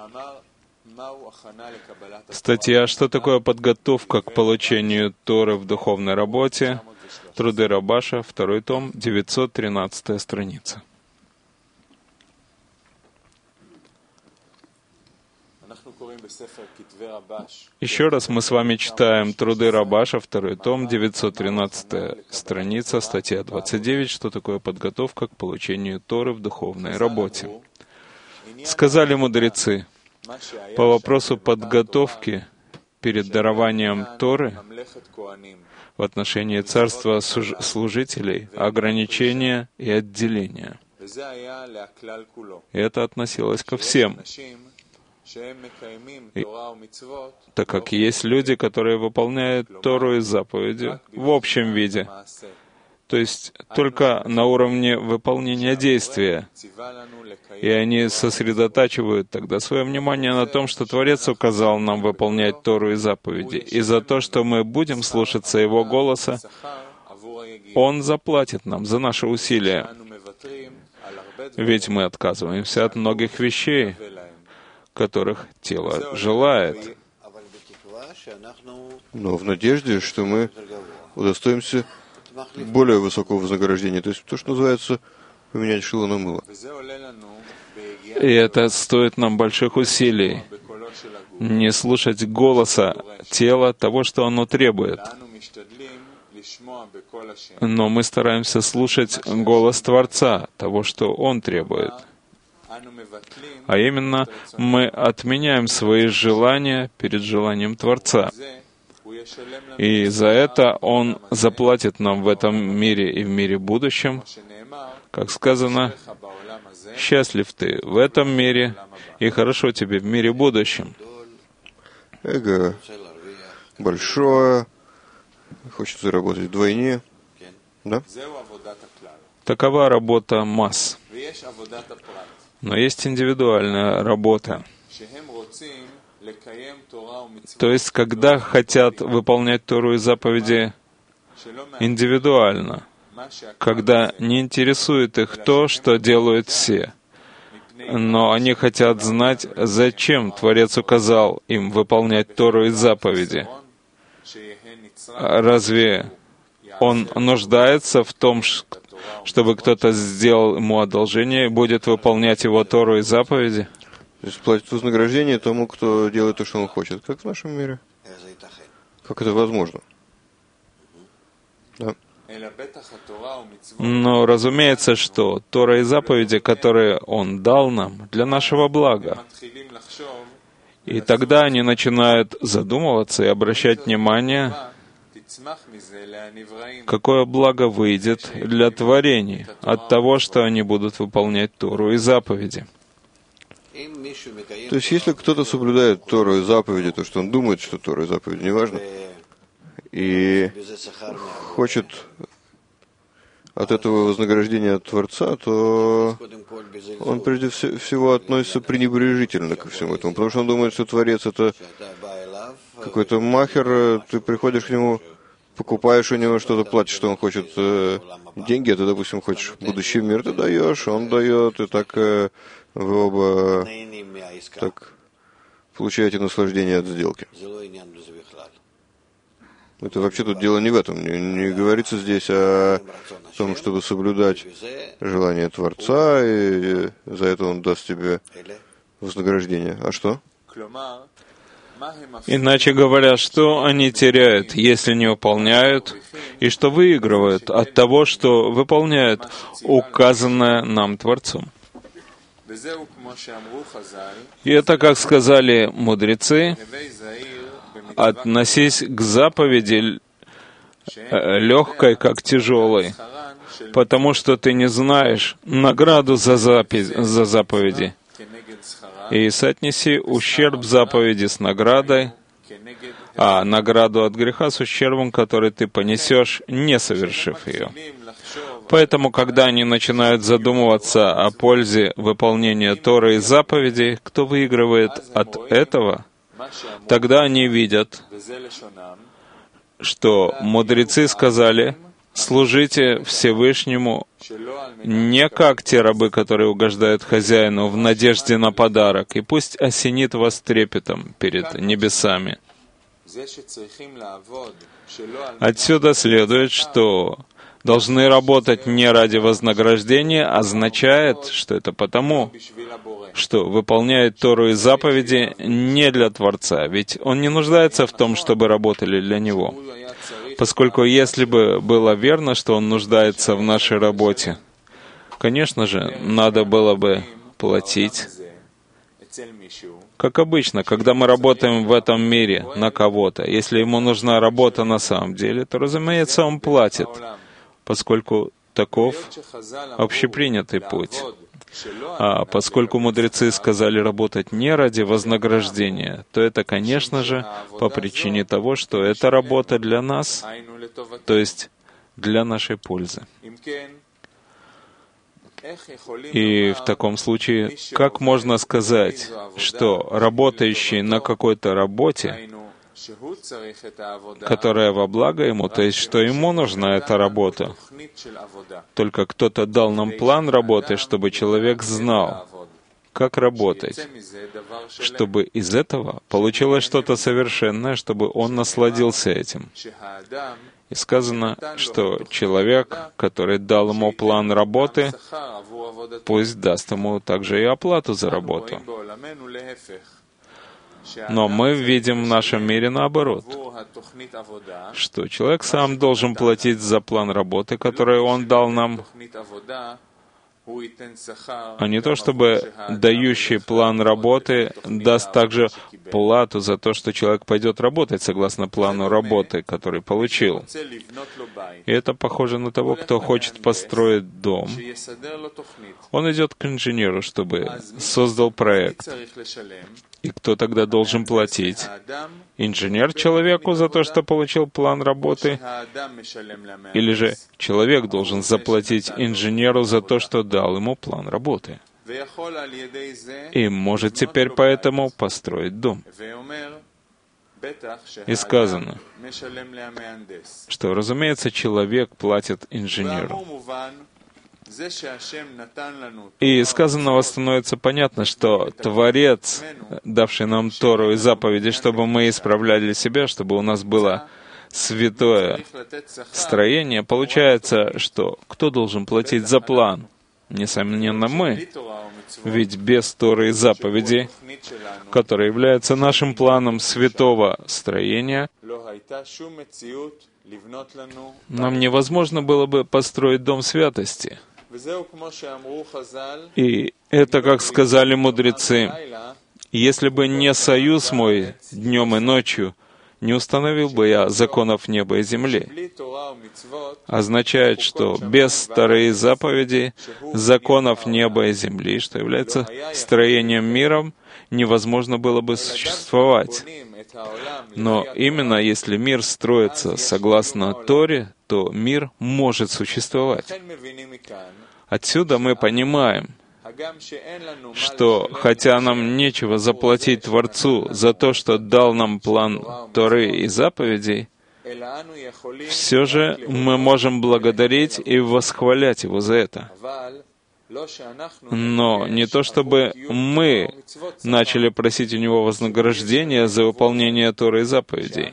Статья «Что такое подготовка к получению Торы в духовной работе?» Труды Рабаша, 2 том, 913 страница. Еще раз мы с вами читаем Труды Рабаша, 2 том, 913 страница, статья 29, что такое подготовка к получению Торы в духовной работе. Сказали мудрецы, по вопросу подготовки перед дарованием Торы в отношении царства служителей, ограничения и отделения. И это относилось ко всем. Так как есть люди, которые выполняют Тору и заповеди в общем виде, то есть только на уровне выполнения действия, и они сосредотачивают тогда свое внимание на том, что Творец указал нам выполнять Тору и заповеди, и за то, что мы будем слушаться Его голоса, Он заплатит нам за наши усилия, ведь мы отказываемся от многих вещей, которых тело желает. Но в надежде, что мы удостоимся более высокого вознаграждения, то есть то, что называется поменять шило на мыло. И это стоит нам больших усилий, не слушать голоса тела, того, что оно требует. Но мы стараемся слушать голос Творца, того, что Он требует. А именно, мы отменяем свои желания перед желанием Творца. И за это Он заплатит нам в этом мире и в мире будущем. Как сказано, «Счастлив ты в этом мире, и хорошо тебе в мире будущем». Эго большое, хочет заработать вдвойне. Да? Такова работа масс. Но есть индивидуальная работа. То есть, когда хотят выполнять Тору и заповеди индивидуально, когда не интересует их то, что делают все, но они хотят знать, зачем Творец указал им выполнять Тору и заповеди. Разве он нуждается в том, чтобы кто-то сделал ему одолжение и будет выполнять его Тору и заповеди? То есть платит вознаграждение тому, кто делает то, что он хочет, как в нашем мире. Как это возможно? Да. Но разумеется, что Тора и заповеди, которые Он дал нам, для нашего блага. И тогда они начинают задумываться и обращать внимание, какое благо выйдет для творений от того, что они будут выполнять Тору и заповеди. То есть, если кто-то соблюдает Тору и заповеди, то, что он думает, что Тора и заповеди не важно, и хочет от этого вознаграждения от Творца, то он прежде всего относится пренебрежительно ко всему этому, потому что он думает, что Творец — это какой-то махер, ты приходишь к нему, покупаешь у него что-то, платишь, что он хочет деньги, а ты, допустим, хочешь будущий мир, ты даешь, он дает, и так вы оба так получаете наслаждение от сделки. Это вообще тут дело не в этом. Не говорится здесь о том, чтобы соблюдать желание Творца, и за это Он даст тебе вознаграждение. А что? Иначе говоря, что они теряют, если не выполняют, и что выигрывают от того, что выполняют указанное нам Творцом. И это, как сказали мудрецы, относись к заповеди легкой, как тяжелой, потому что ты не знаешь награду за заповеди. И соотнеси ущерб заповеди с наградой, а награду от греха с ущербом, который ты понесешь, не совершив ее. Поэтому, когда они начинают задумываться о пользе выполнения Торы и заповедей, кто выигрывает от этого, тогда они видят, что мудрецы сказали служите Всевышнему не как те рабы, которые угождают хозяину в надежде на подарок, и пусть осенит вас трепетом перед небесами. Отсюда следует, что должны работать не ради вознаграждения, означает, что это потому, что выполняет Тору и заповеди не для Творца, ведь он не нуждается в том, чтобы работали для него. Поскольку если бы было верно, что он нуждается в нашей работе, конечно же, надо было бы платить. Как обычно, когда мы работаем в этом мире на кого-то, если ему нужна работа на самом деле, то, разумеется, он платит, поскольку таков общепринятый путь. А поскольку мудрецы сказали работать не ради вознаграждения, то это, конечно же, по причине того, что это работа для нас, то есть для нашей пользы. И в таком случае, как можно сказать, что работающий на какой-то работе, которая во благо ему, то есть что ему нужна эта работа, только кто-то дал нам план работы, чтобы человек знал, как работать, чтобы из этого получилось что-то совершенное, чтобы он насладился этим. И сказано, что человек, который дал ему план работы, пусть даст ему также и оплату за работу. Но мы видим в нашем мире наоборот, что человек сам должен платить за план работы, который он дал нам, а не то, чтобы дающий план работы даст также плату за то, что человек пойдет работать согласно плану работы, который получил. И это похоже на того, кто хочет построить дом. Он идет к инженеру, чтобы создал проект. И кто тогда должен платить? Инженер человеку за то, что получил план работы? Или же человек должен заплатить инженеру за то, что дал ему план работы? И может теперь поэтому построить дом. И сказано, что, разумеется, человек платит инженеру. И сказанного становится понятно, что Творец, давший нам Тору и заповеди, чтобы мы исправляли себя, чтобы у нас было святое строение, получается, что кто должен платить за план? Несомненно, мы. Ведь без Торы и заповедей, которые являются нашим планом святого строения, нам невозможно было бы построить дом святости. И это, как сказали мудрецы, если бы не союз мой днем и ночью, не установил бы я законов неба и земли. Означает, что без Торы и заповедей, законов неба и земли, что является строением миром, невозможно было бы существовать. Но именно если мир строится согласно Торе, то мир может существовать. Отсюда мы понимаем, что хотя нам нечего заплатить Творцу за то, что дал нам план Торы и заповедей, все же мы можем благодарить и восхвалять Его за это. Но не то, чтобы мы начали просить у Него вознаграждения за выполнение Торы и заповедей.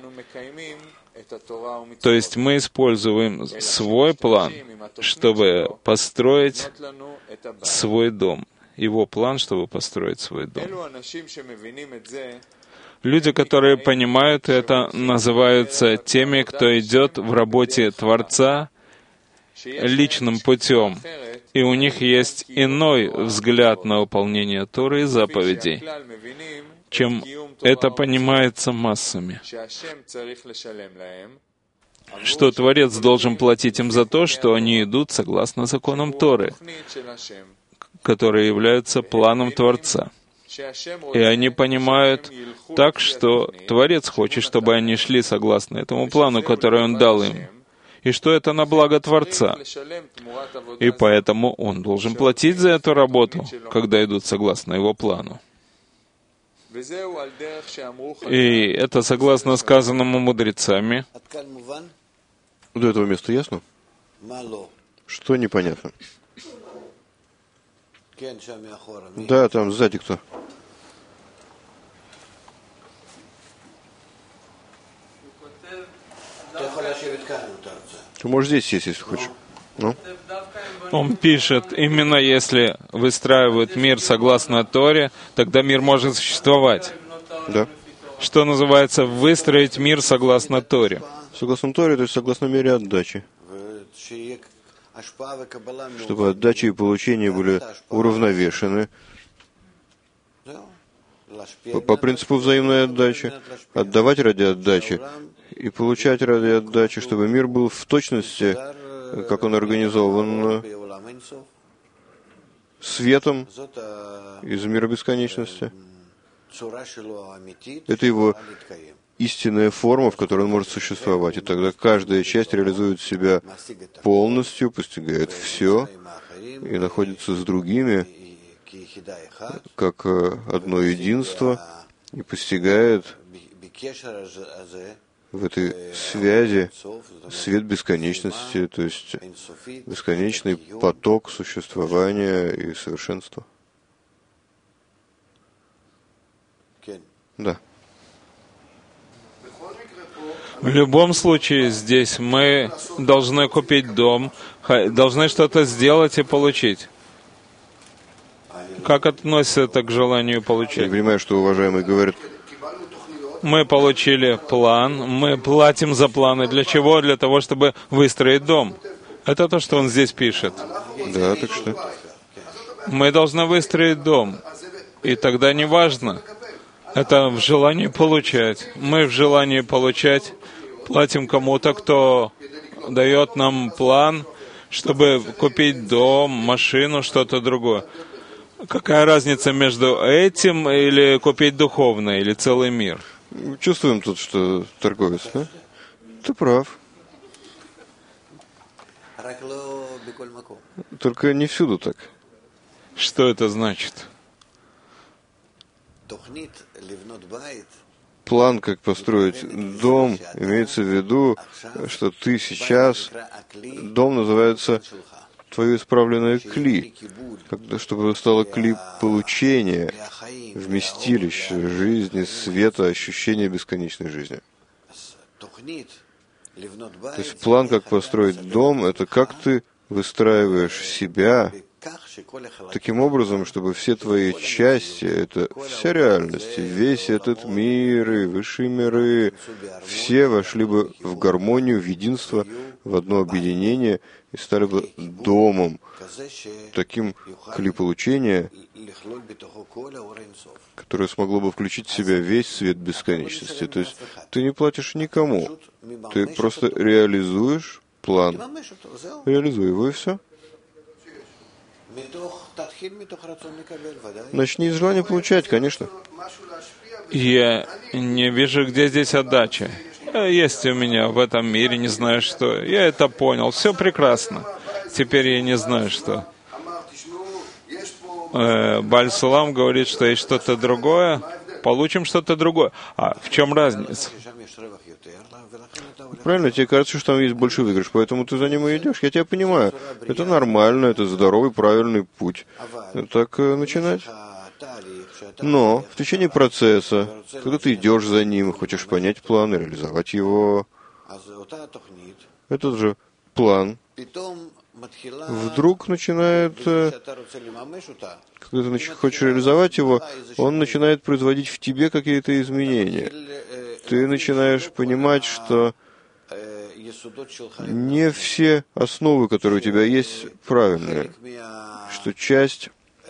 То есть мы используем свой план, чтобы построить свой дом. Его план, чтобы построить свой дом. Люди, которые понимают это, называются теми, кто идет в работе Творца личным путем, и у них есть иной взгляд на выполнение Торы и заповедей, чем это понимается массами. Что Творец должен платить им за то, что они идут согласно законам Торы, которые являются планом Творца. И они понимают так, что Творец хочет, чтобы они шли согласно этому плану, который Он дал им, и что это на благо Творца. И поэтому Он должен платить за эту работу, когда идут согласно Его плану. И это согласно сказанному мудрецами. До этого места ясно? Что непонятно? Да, там сзади кто? Ты можешь здесь сесть, если хочешь. Ну? Он пишет, именно если выстраивают мир согласно Торе, тогда мир может существовать. Да. Что называется выстроить мир согласно Торе? Согласно Торе, то есть согласно мере отдачи. Чтобы отдача и получение были уравновешены по принципу взаимной отдачи, отдавать ради отдачи и получать ради отдачи, чтобы мир был в точности, как он организован, светом из мира бесконечности. Это его истинная форма, в которой он может существовать. И тогда каждая часть реализует себя полностью, постигает все и находится с другими как одно единство и постигает в этой связи свет бесконечности, то есть бесконечный поток существования и совершенства. Да. В любом случае, здесь мы должны купить дом, должны что-то сделать и получить. Как относится это к желанию получить? Я понимаю, что уважаемый говорит. Мы получили план, мы платим за планы. Для чего? Для того, чтобы выстроить дом. Это то, что он здесь пишет. Да, так что? Мы должны выстроить дом. И тогда не важно. Это в желании получать. Мы в желании получать платим кому-то, кто дает нам план, чтобы купить дом, машину, что-то другое. Какая разница между этим или купить духовное, или целый мир? Чувствуем тут, что торговец, да? Ты прав. Только не всюду так. Что это значит? План, как построить дом, имеется в виду, что ты сейчас, дом называется твое исправленное кли, чтобы стало кли получения, вместилища жизни, света, ощущения бесконечной жизни. То есть план, как построить дом, это как ты выстраиваешь себя таким образом, чтобы все твои части, это вся реальность, весь этот мир и высшие миры, все вошли бы в гармонию, в единство, в одно объединение и стали бы домом, таким кли получения, которое смогло бы включить в себя весь свет бесконечности. То есть ты не платишь никому, ты просто реализуешь план, реализуй его и все. Начни с желания получать, конечно. Я не вижу, где здесь отдача. Есть у меня в этом мире, не знаю что. Я это понял, все прекрасно. Теперь я не знаю что. Бааль Сулам говорит, что есть что-то другое. Получим что-то другое. А в чем разница? Правильно, тебе кажется, что там есть большой выигрыш, поэтому ты за ним и идешь. Я тебя понимаю. Это нормально, это здоровый, правильный путь. Так начинать. Но в течение процесса, когда ты идешь за ним и хочешь понять план и реализовать его, этот же план вдруг начинает, когда ты хочешь реализовать его, он начинает производить в тебе какие-то изменения. Ты начинаешь понимать, что не все основы, которые у тебя есть, правильные, что часть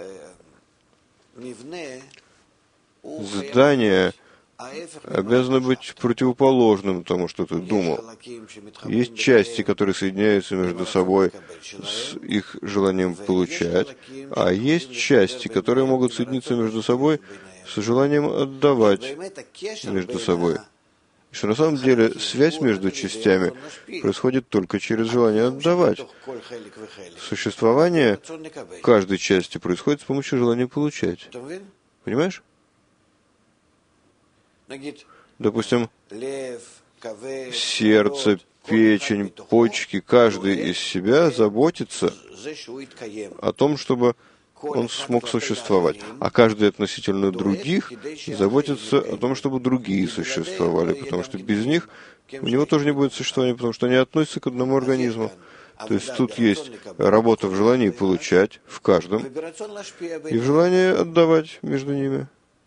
здания обязана быть противоположным тому, что ты думал. Есть части, которые соединяются между собой с их желанием получать, а есть части, которые могут соединиться между собой с желанием отдавать между собой. И что на самом деле связь между частями происходит только через желание отдавать. Существование каждой части происходит с помощью желания получать. Понимаешь? Допустим, сердце, печень, почки, каждый из себя заботится о том, чтобы он смог существовать. А каждый относительно других заботится о том, чтобы другие существовали, потому что без них у него тоже не будет существования, потому что они относятся к одному организму. То есть тут есть работа в желании получать в каждом и в желании отдавать между ними.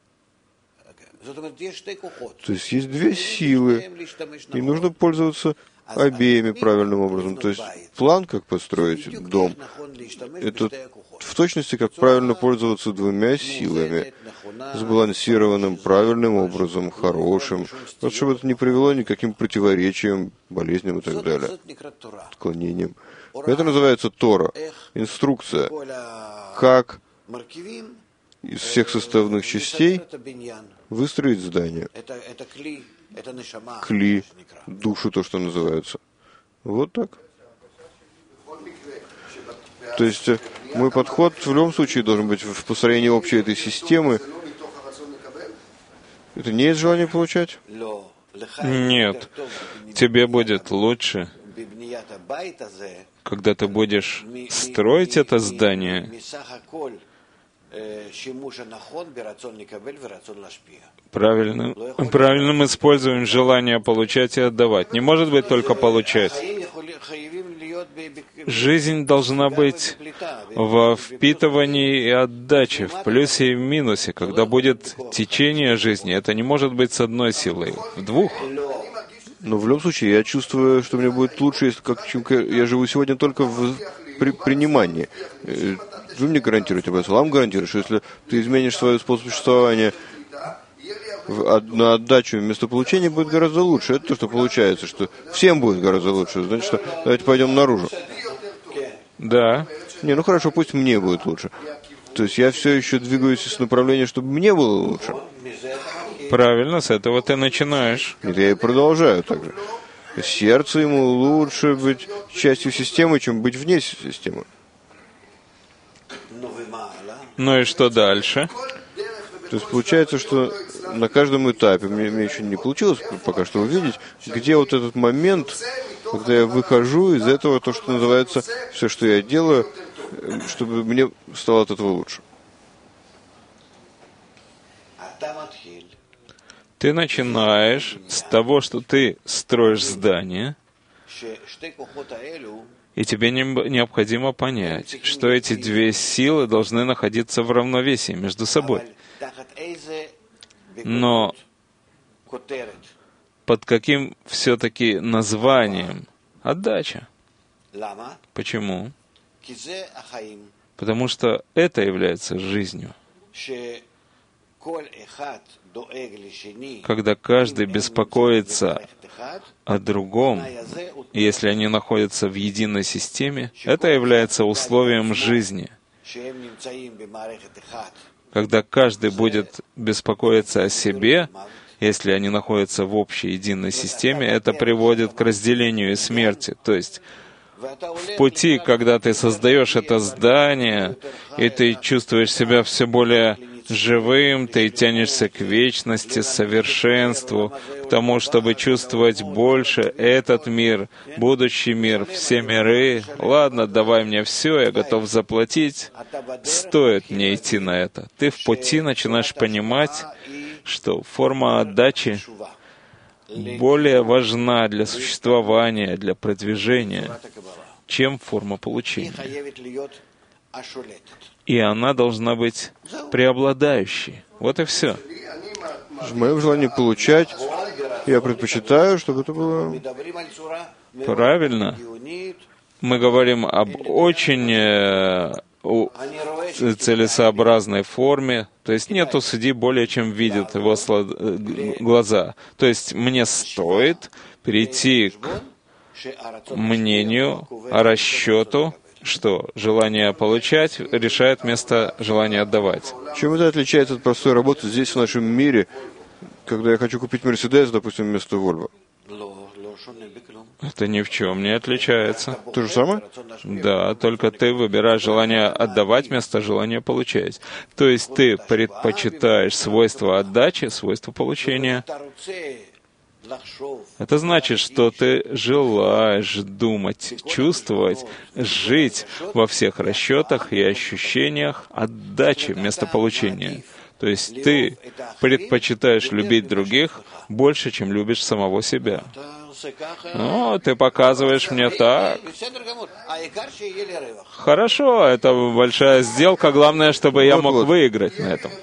То есть есть две силы, и нужно пользоваться обеими правильным образом. То есть план, как построить дом, это в точности, как правильно пользоваться двумя силами, сбалансированным, правильным образом, хорошим, вот чтобы это не привело ни к каким противоречиям, болезням и так далее, отклонениям. Это называется Тора, инструкция, как из всех составных частей выстроить здание. Кли, душу, то, что называется. Вот так. То есть мой подход в любом случае должен быть в построении общей этой системы. Это не есть желание получать? Нет. Тебе будет лучше, когда ты будешь строить это здание, правильным используем желание получать и отдавать. Не может быть только получать. Жизнь должна быть во впитывании и отдаче, в плюсе и в минусе. Когда будет течение жизни, это не может быть с одной силой, в двух. Но в любом случае, я чувствую, что мне будет лучше, если чем я живу сегодня только в принимании. Вы мне гарантируете, Басалам гарантирует, что если ты изменишь свой способ существования на отдачу вместо получения, будет гораздо лучше. Это то, что получается, что всем будет гораздо лучше. Значит, что давайте пойдем наружу. Да. Не, ну хорошо, пусть мне будет лучше. То есть я все еще двигаюсь в направлении, чтобы мне было лучше. Правильно, с этого ты начинаешь. Нет, я и продолжаю так же. Сердце ему лучше быть частью системы, чем быть вне системы. Ну и что дальше? То есть получается, что на каждом этапе, мне еще не получилось пока что увидеть, где вот этот момент, когда я выхожу из этого, то, что называется, все, что я делаю, чтобы мне стало от этого лучше. Ты начинаешь с того, что ты строишь здание, и тебе необходимо понять, что эти две силы должны находиться в равновесии между собой. Но под каким все-таки названием? Отдача. Почему? Потому что это является жизнью. Когда каждый беспокоится о другом, если они находятся в единой системе, это является условием жизни. Когда каждый будет беспокоиться о себе, если они находятся в общей единой системе, это приводит к разделению и смерти. То есть в пути, когда ты создаешь это здание, и ты чувствуешь себя все более живым, ты тянешься к вечности, совершенству, к тому, чтобы чувствовать больше этот мир, будущий мир, все миры. Ладно, давай мне все, я готов заплатить. Стоит мне идти на это. Ты в пути начинаешь понимать, что форма отдачи более важна для существования, для продвижения, чем форма получения. И она должна быть преобладающей. Вот и все. В моем желании получать, я предпочитаю, чтобы это было... Правильно. Мы говорим об очень целесообразной форме. То есть нету судьи более, чем видят его глаза. То есть мне стоит перейти к мнению, расчету, что желание получать решает вместо желания отдавать. Чем это отличается от простой работы здесь, в нашем мире, когда я хочу купить Мерседес, допустим, вместо Вольво? Это ни в чем не отличается. То же самое? Да, только ты выбираешь желание отдавать вместо желания получать. То есть ты предпочитаешь свойства отдачи, свойства получения. Это значит, что ты желаешь думать, чувствовать, жить во всех расчетах и ощущениях отдачи вместо получения. То есть ты предпочитаешь любить других больше, чем любишь самого себя. Ну, ты показываешь мне так. Хорошо, это большая сделка. Главное, чтобы я мог выиграть на этом.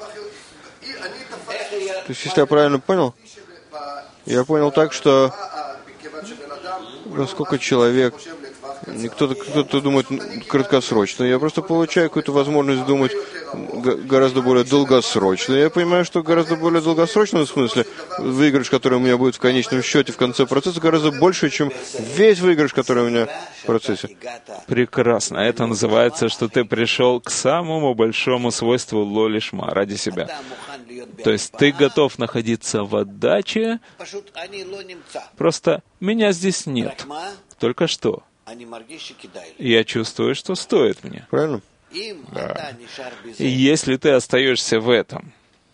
То есть, если я правильно понял, я понял так, что насколько человек, кто-то думает краткосрочно, я просто получаю какую-то возможность думать гораздо более долгосрочно. Я понимаю, что гораздо более долгосрочном смысле выигрыш, который у меня будет в конечном счете, в конце процесса, гораздо больше, чем весь выигрыш, который у меня в процессе. Прекрасно. Это называется, что ты пришел к самому большому свойству ло-лишма, ради себя. То есть ты готов находиться в отдаче, просто меня здесь нет. Только что. Я чувствую, что стоит мне. Правильно? Да. И если ты остаешься в этом,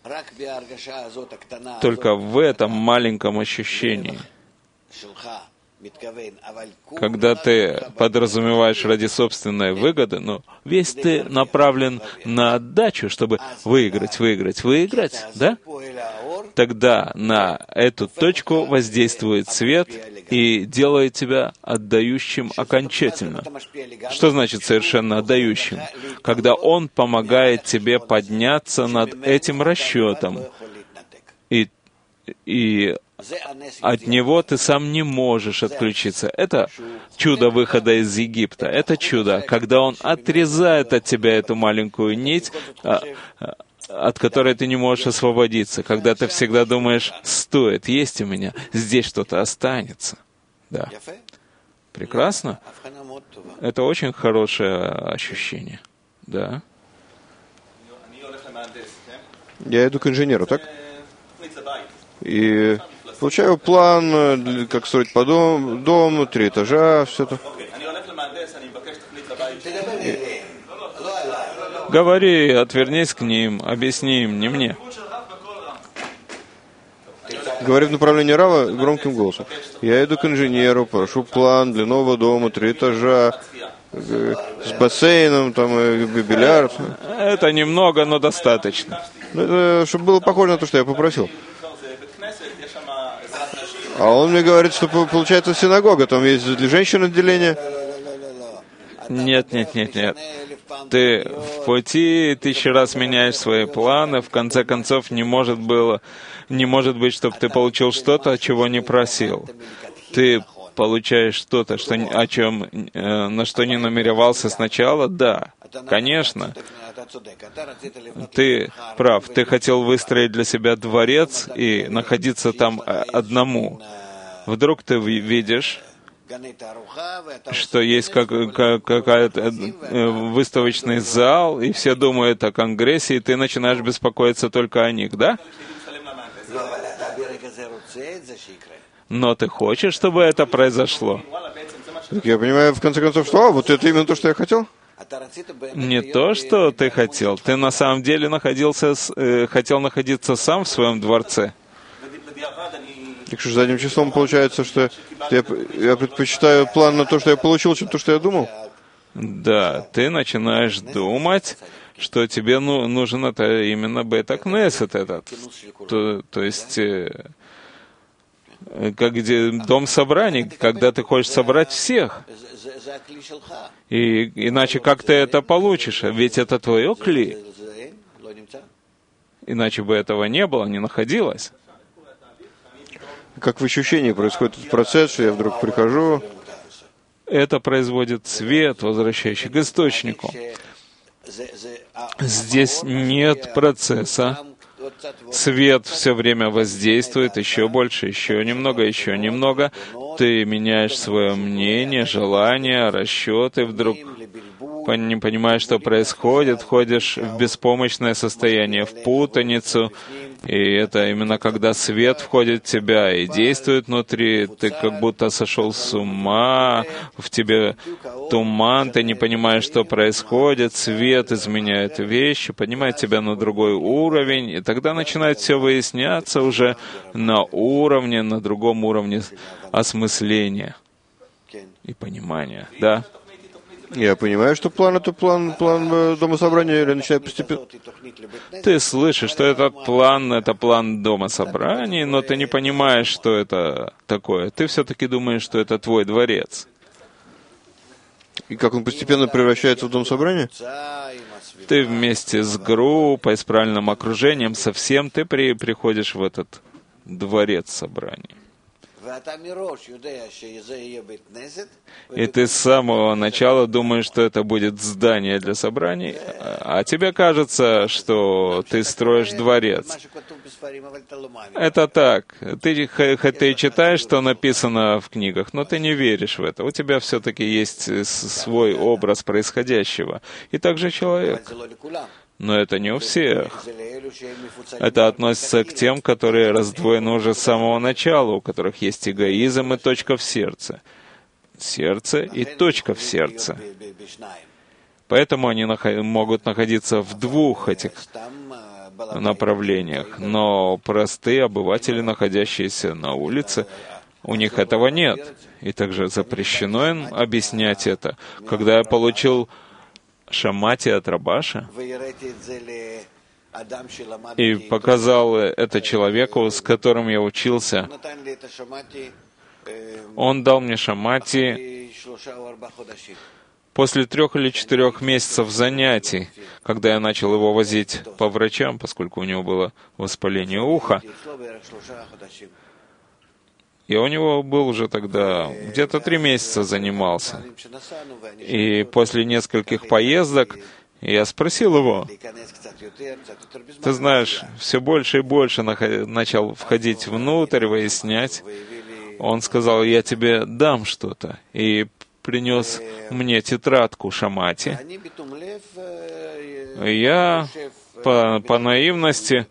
только в этом маленьком ощущении, когда ты подразумеваешь ради собственной выгоды, но весь ты направлен на отдачу, чтобы выиграть, да? Тогда на эту точку воздействует свет и делает тебя отдающим окончательно. Что значит совершенно отдающим? Когда он помогает тебе подняться над этим расчетом, и от него ты сам не можешь отключиться. Это чудо выхода из Египта. Это чудо, когда он отрезает от тебя эту маленькую нить, от которой ты не можешь освободиться, когда ты всегда думаешь, стоит, есть у меня, здесь что-то останется. Да. Прекрасно? Это очень хорошее ощущение. Да. Я иду к инженеру, так? И получаю план, как строить по дому, 3 этажа, все это. Говори, отвернись к ним, объясни им, не мне. Говори в направлении Рава громким голосом. Я иду к инженеру, прошу план для нового дома, 3 этажа, с бассейном, там, бильярд. Это немного, но достаточно. Это, чтобы было похоже на то, что я попросил. А он мне говорит, что получается синагога, там есть для женщин отделение. Нет. Ты в пути 1000 раз меняешь свои планы, в конце концов не может быть, чтобы ты получил что-то, чего не просил. Ты получаешь что-то, на что не намеревался сначала? Да, конечно. Ты прав, ты хотел выстроить для себя дворец и находиться там одному. Вдруг ты видишь, что есть какой-то выставочный зал, и все думают о Конгрессе, и ты начинаешь беспокоиться только о них, да? Но ты хочешь, чтобы это произошло? Я понимаю, в конце концов, что вот это именно то, что я хотел? Не то, что ты хотел. Ты на самом деле хотел находиться сам в своем дворце. Так что задним числом получается, что я предпочитаю план на то, что я получил, чем то, что я думал? Да, ты начинаешь думать, что тебе нужен это именно бета-кнессет этот. То есть, как дом собраний, когда ты хочешь собрать всех. И иначе как ты это получишь? Ведь это твое кли. Иначе бы этого не было, не находилось. Как в ощущении происходит этот процесс, что я вдруг прихожу. Это производит свет, возвращающий к источнику. Здесь нет процесса. Свет все время воздействует, еще больше, еще немного. Ты меняешь свое мнение, желания, расчеты вдруг. не понимаешь, что происходит, входишь в беспомощное состояние, в путаницу, и это именно когда свет входит в тебя и действует внутри, ты как будто сошел с ума, в тебе туман, ты не понимаешь, что происходит, свет изменяет вещи, поднимает тебя на другой уровень, и тогда начинает все выясняться уже на уровне, на другом уровне осмысления и понимания. Да? Я понимаю, что план — это план Дома собрания, или начинает постепенно... Ты слышишь, что этот план — это план Дома собраний, но ты не понимаешь, что это такое. Ты все-таки думаешь, что это твой дворец. И как он постепенно превращается в Дом собрания? Ты вместе с группой, с правильным окружением, со всем ты приходишь в этот дворец собраний. И ты с самого начала думаешь, что это будет здание для собраний, а тебе кажется, что ты строишь дворец. Это так. Ты читаешь, что написано в книгах, но ты не веришь в это. У тебя все-таки есть свой образ происходящего. И также человек. Но это не у всех. Это относится к тем, которые раздвоены уже с самого начала, у которых есть эгоизм и точка в сердце. Сердце и точка в сердце. Поэтому они могут находиться в двух этих направлениях. Но простые обыватели, находящиеся на улице, у них этого нет. И также запрещено им объяснять это. Когда я получил шамати от Рабаша и показал это человеку, с которым я учился. Он дал мне шамати после 3 или 4 месяцев занятий, когда я начал его возить по врачам, поскольку у него было воспаление уха. И у него был уже тогда, где-то 3 месяца занимался. И после нескольких поездок я спросил его, ты знаешь, все больше и больше начал входить внутрь, выяснять. Он сказал, я тебе дам что-то. И принес мне тетрадку шамати. Я по наивности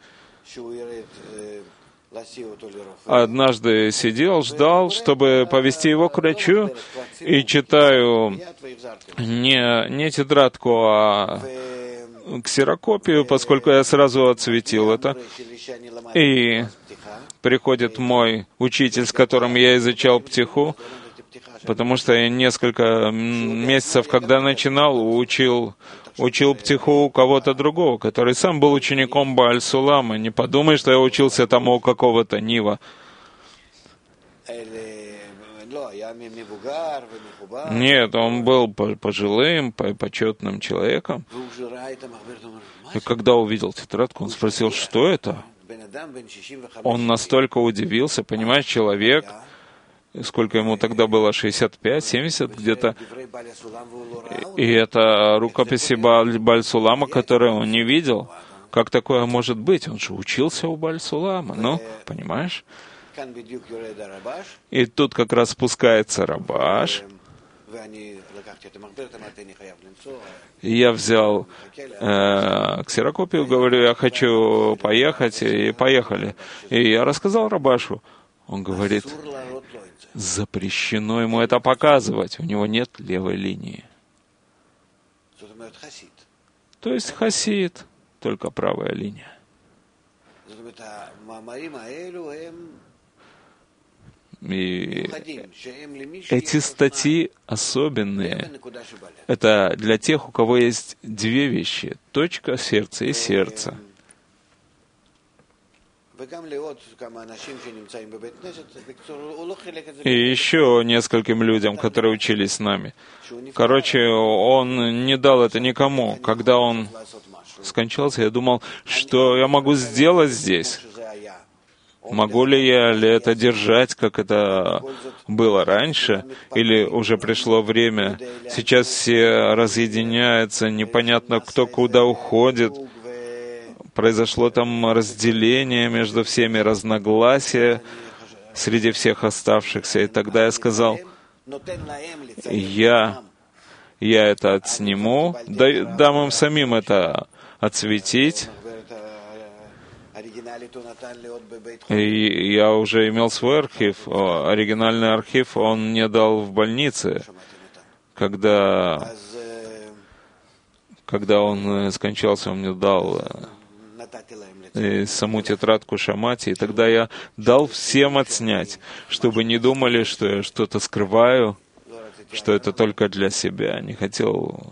однажды сидел, ждал, чтобы повести его к врачу, и читаю не тетрадку, а ксерокопию, поскольку я сразу отсветил это. И приходит мой учитель, с которым я изучал птиху, потому что я несколько месяцев, когда начинал, учил птиху у кого-то другого, который сам был учеником Бааль-Сулама. Не подумай, что я учился тому у какого-то Нива. Нет, он был пожилым, почетным человеком. И когда увидел тетрадку, он спросил, что это? Он настолько удивился, понимаешь, человек, сколько ему тогда было, 65, 70 где-то. И это рукописи Бааль-Сулама, которые он не видел. Как такое может быть? Он же учился у Бааль-Сулама. Ну, понимаешь? И тут как раз спускается Рабаш. И я взял ксерокопию, говорю, я хочу поехать, и поехали. И я рассказал Рабашу. Он говорит, запрещено ему это показывать, у него нет левой линии. То есть хасид, только правая линия. И эти статьи особенные. Это для тех, у кого есть 2 вещи. Точка, сердце и сердце. И еще нескольким людям, которые учились с нами. Короче, он не дал это никому. Когда он скончался, я думал, что я могу сделать здесь. Могу ли я это держать, как это было раньше, или уже пришло время? Сейчас все разъединяются, непонятно, кто куда уходит. Произошло там разделение между всеми, разногласия среди всех оставшихся. И тогда я сказал, я я это отсниму, дам им самим это отсветить. И я уже имел свой архив, оригинальный архив он мне дал в больнице, когда он скончался, он мне дал саму тетрадку Шамати, и тогда я дал всем отснять, чтобы не думали, что я что-то скрываю, что это только для себя. Не хотел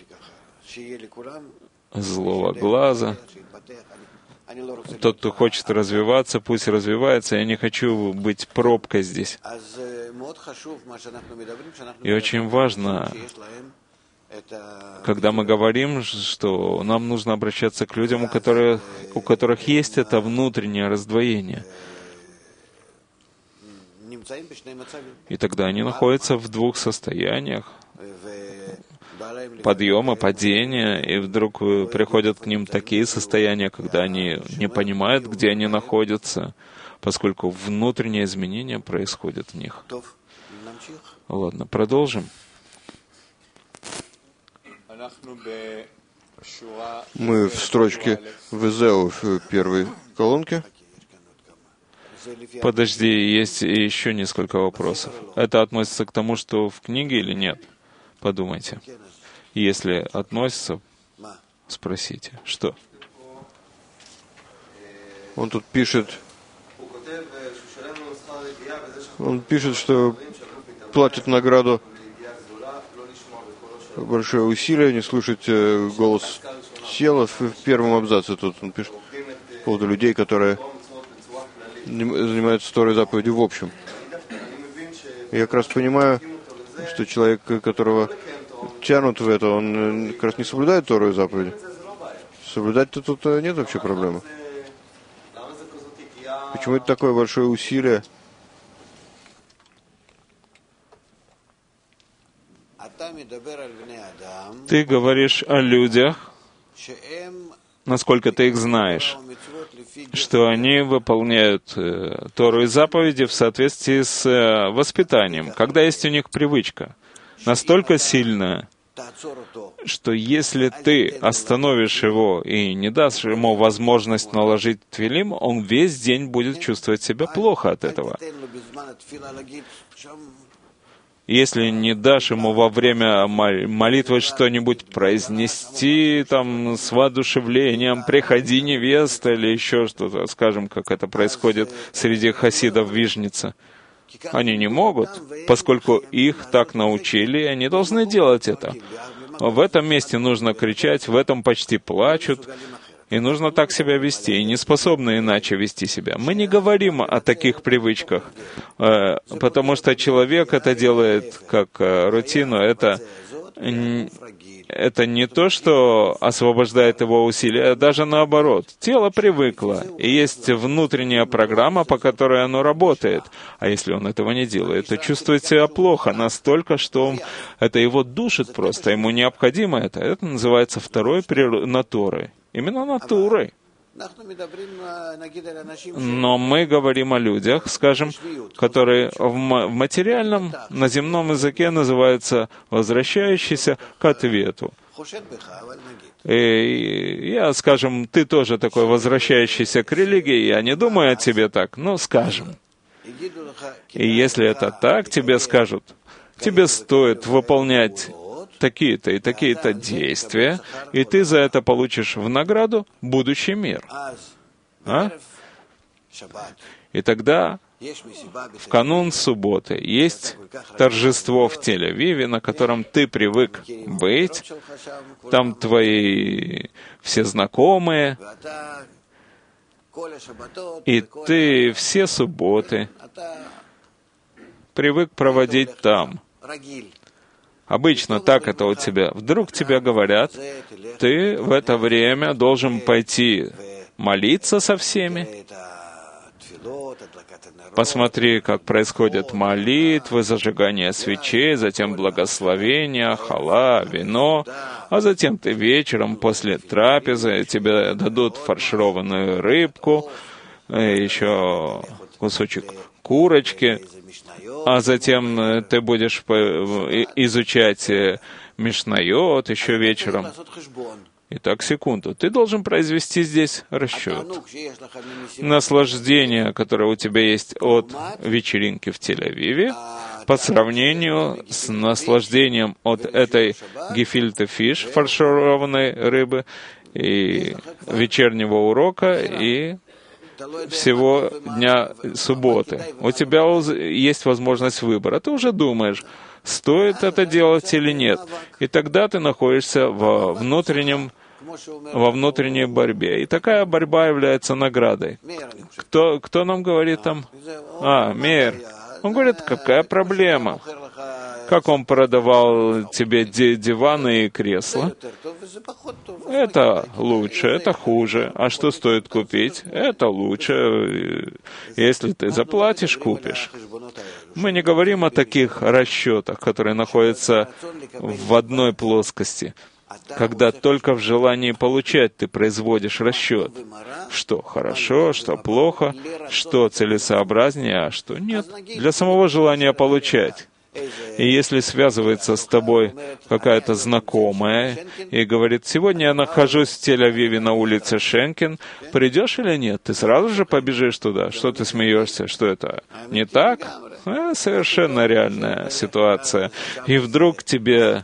злого глаза. Тот, кто хочет развиваться, пусть развивается. Я не хочу быть пробкой здесь. И очень важно, когда мы говорим, что нам нужно обращаться к людям, у которых есть это внутреннее раздвоение. И тогда они находятся в двух состояниях. Подъема, падения, и вдруг приходят к ним такие состояния, когда они не понимают, где они находятся, поскольку внутренние изменения происходят в них. Ладно, продолжим. Мы в строчке ВЗУ в первой колонке. Подожди, есть еще несколько вопросов. Это относится к тому, что в книге или нет? Подумайте. Если относится, спросите. Что? Он тут пишет, что платит награду большое усилие не слушать голос тела. В первом абзаце тут он пишет по поводу людей, которые занимаются Торой заповедью в общем. Я как раз понимаю, что человек, которого тянут в это, он как раз не соблюдает Тору и заповеди. Соблюдать-то тут нет вообще проблемы. Почему это такое большое усилие? Ты говоришь о людях, насколько ты их знаешь, что они выполняют Тору и заповеди в соответствии с воспитанием, когда есть у них привычка настолько сильная, что если ты остановишь его и не дашь ему возможность наложить тфилим, он весь день будет чувствовать себя плохо от этого. Если не дашь ему во время молитвы что-нибудь произнести, там, с воодушевлением, «Приходи, невеста», или еще что-то, скажем, как это происходит среди хасидов Вижницы, они не могут, поскольку их так научили, и они должны делать это. В этом месте нужно кричать, в этом почти плачут, и нужно так себя вести, и не способны иначе вести себя. Мы не говорим о таких привычках, потому что человек это делает как рутину. Это не то, что освобождает его усилия, а даже наоборот. Тело привыкло, и есть внутренняя программа, по которой оно работает. А если он этого не делает, то чувствует себя плохо настолько, что это его душит просто, ему необходимо это. Это называется второй натурой. Именно натурой. Но мы говорим о людях, скажем, которые в материальном, на земном языке называются возвращающиеся к ответу. И я, скажем, ты тоже такой возвращающийся к религии, я не думаю о тебе так, но скажем. И если это так, тебе скажут, тебе стоит выполнять такие-то и такие-то действия, и ты за это получишь в награду будущий мир. И тогда в канун субботы есть торжество в Тель-Авиве, на котором ты привык быть, там твои все знакомые, и ты все субботы привык проводить там. Обычно так это у тебя. Вдруг тебе говорят, ты в это время должен пойти молиться со всеми. Посмотри, как происходят молитвы, зажигание свечей, затем благословение, хала, вино, а затем ты вечером после трапезы тебе дадут фаршированную рыбку, еще кусочек курочки, а затем ты будешь изучать Мишнайот еще вечером. Итак, секунду. Ты должен произвести здесь расчет. Наслаждение, которое у тебя есть от вечеринки в Тель-Авиве, по сравнению с наслаждением от этой гефильте фиш, фаршированной рыбы, и вечернего урока, и всего дня субботы. У тебя есть возможность выбора. Ты уже думаешь, стоит это делать или нет. И тогда ты находишься во внутренней борьбе. И такая борьба является наградой. Кто нам говорит там? Мейер. Он говорит, какая проблема? Как он продавал тебе диваны и кресла? Это лучше, это хуже. А что стоит купить? Это лучше. Если ты заплатишь, купишь. Мы не говорим о таких расчетах, которые находятся в одной плоскости, когда только в желании получать ты производишь расчет. Что хорошо, что плохо, что целесообразнее, а что нет. Для самого желания получать. И если связывается с тобой какая-то знакомая и говорит, сегодня я нахожусь в Тель-Авиве на улице Шенкин, придешь или нет? Ты сразу же побежишь туда. Что ты смеешься? Что это? Не так? Совершенно реальная ситуация. И вдруг тебе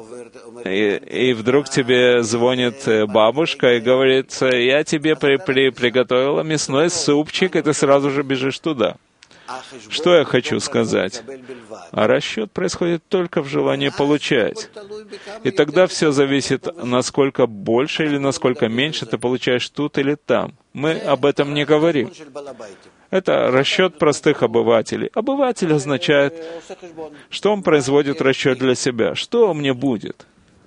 звонит бабушка и говорит, я тебе приготовила мясной супчик, и ты сразу же бежишь туда. Что я хочу сказать? А расчет происходит только в желании получать. И тогда все зависит, насколько больше или насколько меньше ты получаешь тут или там. Мы об этом не говорим. Это расчет простых обывателей. Обыватель означает, что он производит расчет для себя. Что мне будет?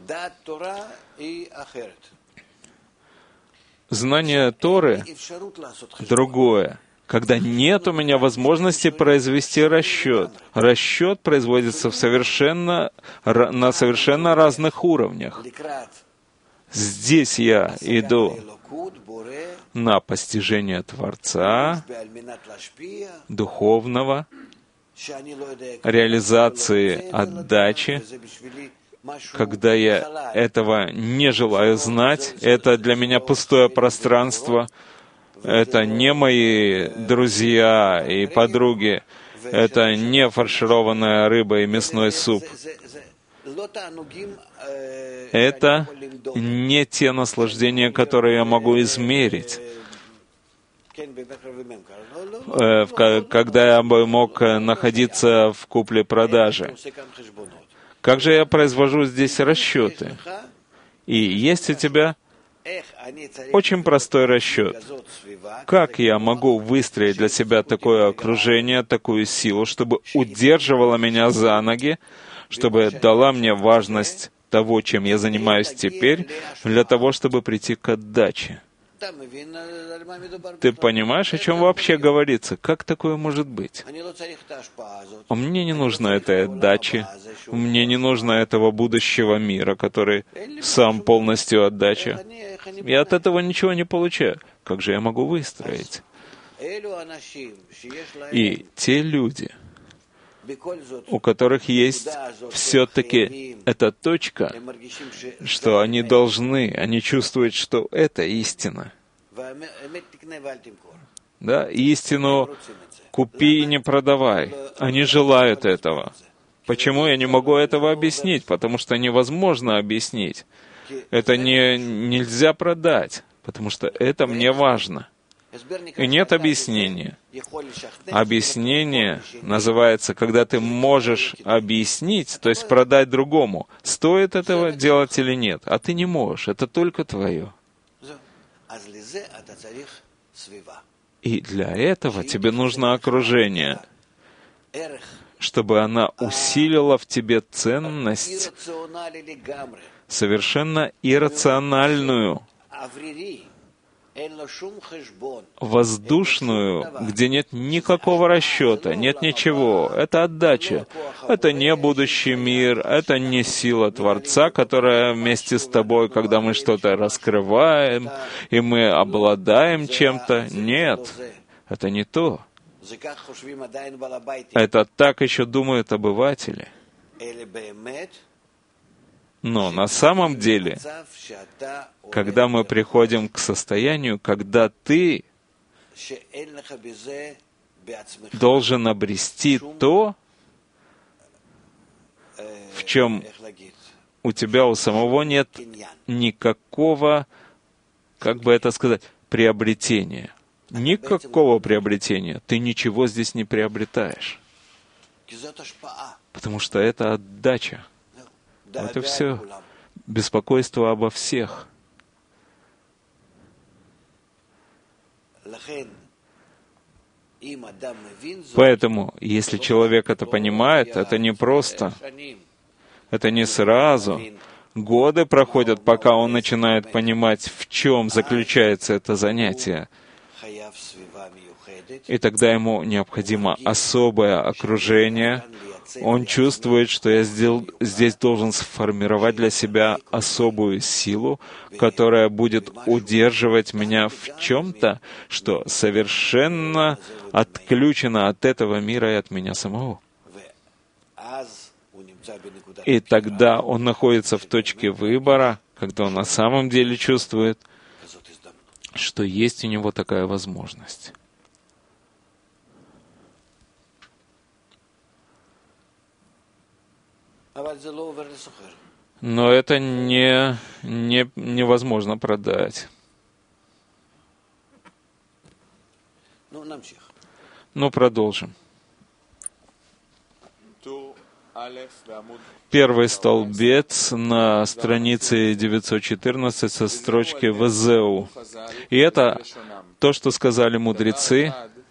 Знание Торы другое. Когда нет у меня возможности произвести расчет. Расчет производится на совершенно разных уровнях. Здесь я иду на постижение Творца, духовного, реализации отдачи. Когда я этого не желаю знать, это для меня пустое пространство. Это не мои друзья и подруги. Это не фаршированная рыба и мясной суп. Это не те наслаждения, которые я могу измерить. Когда я бы мог находиться в купле-продаже. Как же я произвожу здесь расчеты? И есть у тебя очень простой расчет. Как я могу выстроить для себя такое окружение, такую силу, чтобы удерживала меня за ноги, чтобы дала мне важность того, чем я занимаюсь теперь, для того, чтобы прийти к отдаче? Ты понимаешь, о чем вообще говорится? Как такое может быть? Мне не нужно этой отдачи. Мне не нужно этого будущего мира, который сам полностью отдача. Я от этого ничего не получаю. Как же я могу выстроить? И те люди, у которых есть все-таки эта точка, что они чувствуют, что это истина. Да, истину купи и не продавай. Они желают этого. Почему я не могу этого объяснить? Потому что невозможно объяснить. Это нельзя продать, потому что это мне важно. И нет объяснения. Объяснение называется, когда ты можешь объяснить, то есть продать другому, стоит этого делать или нет, а ты не можешь, это только твое. И для этого тебе нужно окружение, чтобы она усилила в тебе ценность, совершенно иррациональную, воздушную, где нет никакого расчета, нет ничего. Это отдача. Это не будущий мир, это не сила Творца, которая вместе с тобой, когда мы что-то раскрываем, и мы обладаем чем-то. Нет, это не то. Это так еще думают обыватели. Но на самом деле, когда мы приходим к состоянию, когда ты должен обрести то, в чем у тебя у самого нет никакого, как бы это сказать, приобретения. Никакого приобретения. Ты ничего здесь не приобретаешь. Потому что это отдача. Вот и все. Беспокойство обо всех. Поэтому, если человек это понимает, это не просто. Это не сразу. Годы проходят, пока он начинает понимать, в чем заключается это занятие. И тогда ему необходимо особое окружение. Он чувствует, что я здесь должен сформировать для себя особую силу, которая будет удерживать меня в чем-то, что совершенно отключено от этого мира и от меня самого. И тогда он находится в точке выбора, когда он на самом деле чувствует, что есть у него такая возможность. Но это невозможно продать. Ну, продолжим. Первый столбец на странице 914 со строчки «Везеу». И это то, что сказали мудрецы.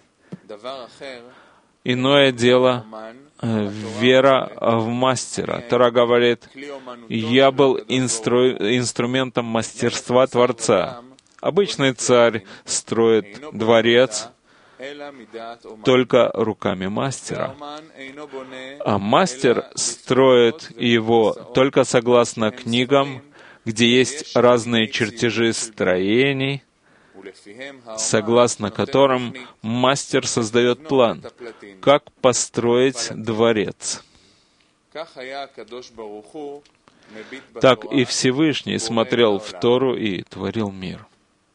Иное дело — вера в мастера. Тора говорит: «Я был инструментом мастерства Творца». Обычный царь строит дворец только руками мастера. А мастер строит его только согласно книгам, где есть разные чертежи строений, согласно которым мастер создает план, как построить дворец. Так и Всевышний смотрел в Тору и творил мир.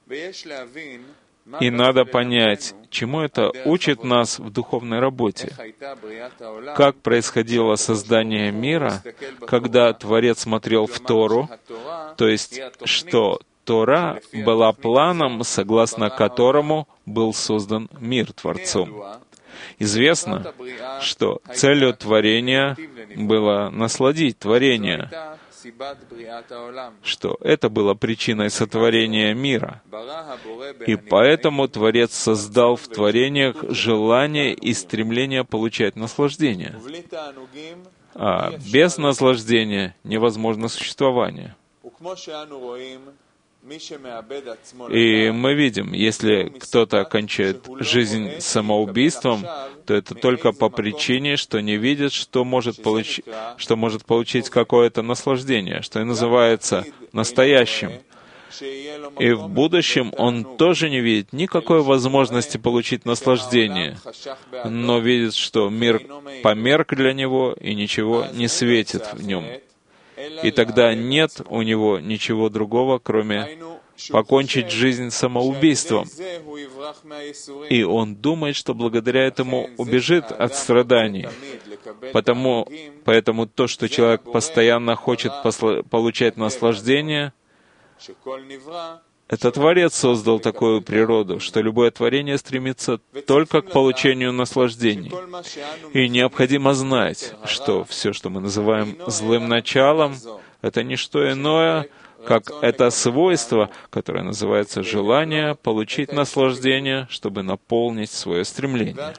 И надо понять, чему это учит нас в духовной работе. Как происходило создание мира, когда Творец смотрел в Тору, то есть, что Тора была планом, согласно которому был создан мир Творцом. Известно, что целью творения было насладить творение, что это было причиной сотворения мира. И поэтому Творец создал в творениях желание и стремление получать наслаждение. А без наслаждения невозможно существование. И мы видим, если кто-то кончает жизнь самоубийством, то это только по причине, что не видит, что может получить какое-то наслаждение, что и называется настоящим. И в будущем он тоже не видит никакой возможности получить наслаждение, но видит, что мир померк для него и ничего не светит в нем. И тогда нет у него ничего другого, кроме покончить жизнь самоубийством. И он думает, что благодаря этому убежит от страданий. Поэтому то, что человек постоянно хочет получать наслаждение, это Творец создал такую природу, что любое творение стремится только к получению наслаждений. И необходимо знать, что все, что мы называем злым началом, это не что иное, как это свойство, которое называется желание получить наслаждение, чтобы наполнить свое стремление.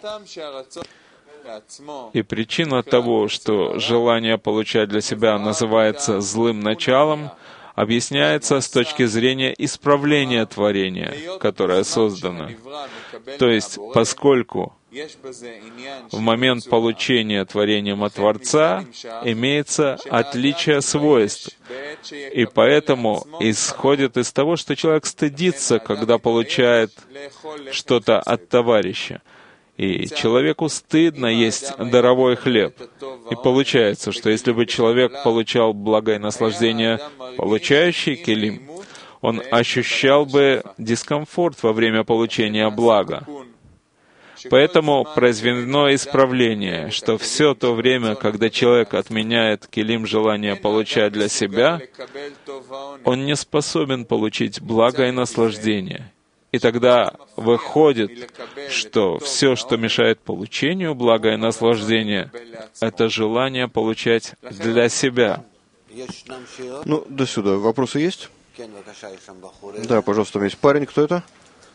И причина того, что желание получать для себя называется злым началом, объясняется с точки зрения исправления творения, которое создано. То есть, поскольку в момент получения творением от Творца имеется отличие свойств, и поэтому исходит из того, что человек стыдится, когда получает что-то от товарища. И человеку стыдно есть даровой хлеб. И получается, что если бы человек получал благо и наслаждение, получающий келим, он ощущал бы дискомфорт во время получения блага. Поэтому произведено исправление, что все то время, когда человек отменяет келим желания получать для себя, он не способен получить благо и наслаждение. И тогда выходит, что все, что мешает получению блага и наслаждения, это желание получать для себя. Ну, до сюда. Вопросы есть? Да, пожалуйста, там есть парень. Кто это?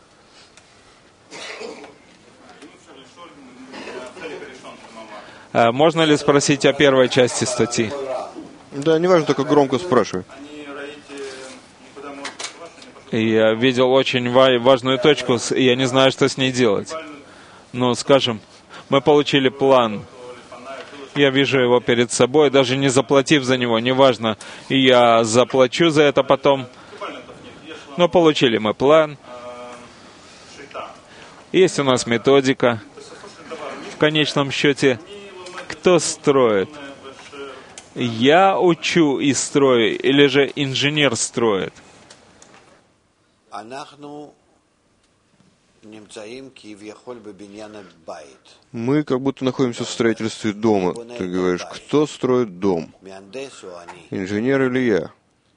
Можно ли спросить о первой части статьи? Да, неважно, только громко спрашивай. Я видел очень важную точку, и я не знаю, что с ней делать. Ну, скажем, мы получили план. Я вижу его перед собой, даже не заплатив за него, неважно. И я заплачу за это потом. Но получили мы план. Есть у нас методика. В конечном счете, кто строит? Я учу и строю, или же инженер строит? Мы как будто находимся в строительстве дома. Ты говоришь, кто строит дом? Инженер или я?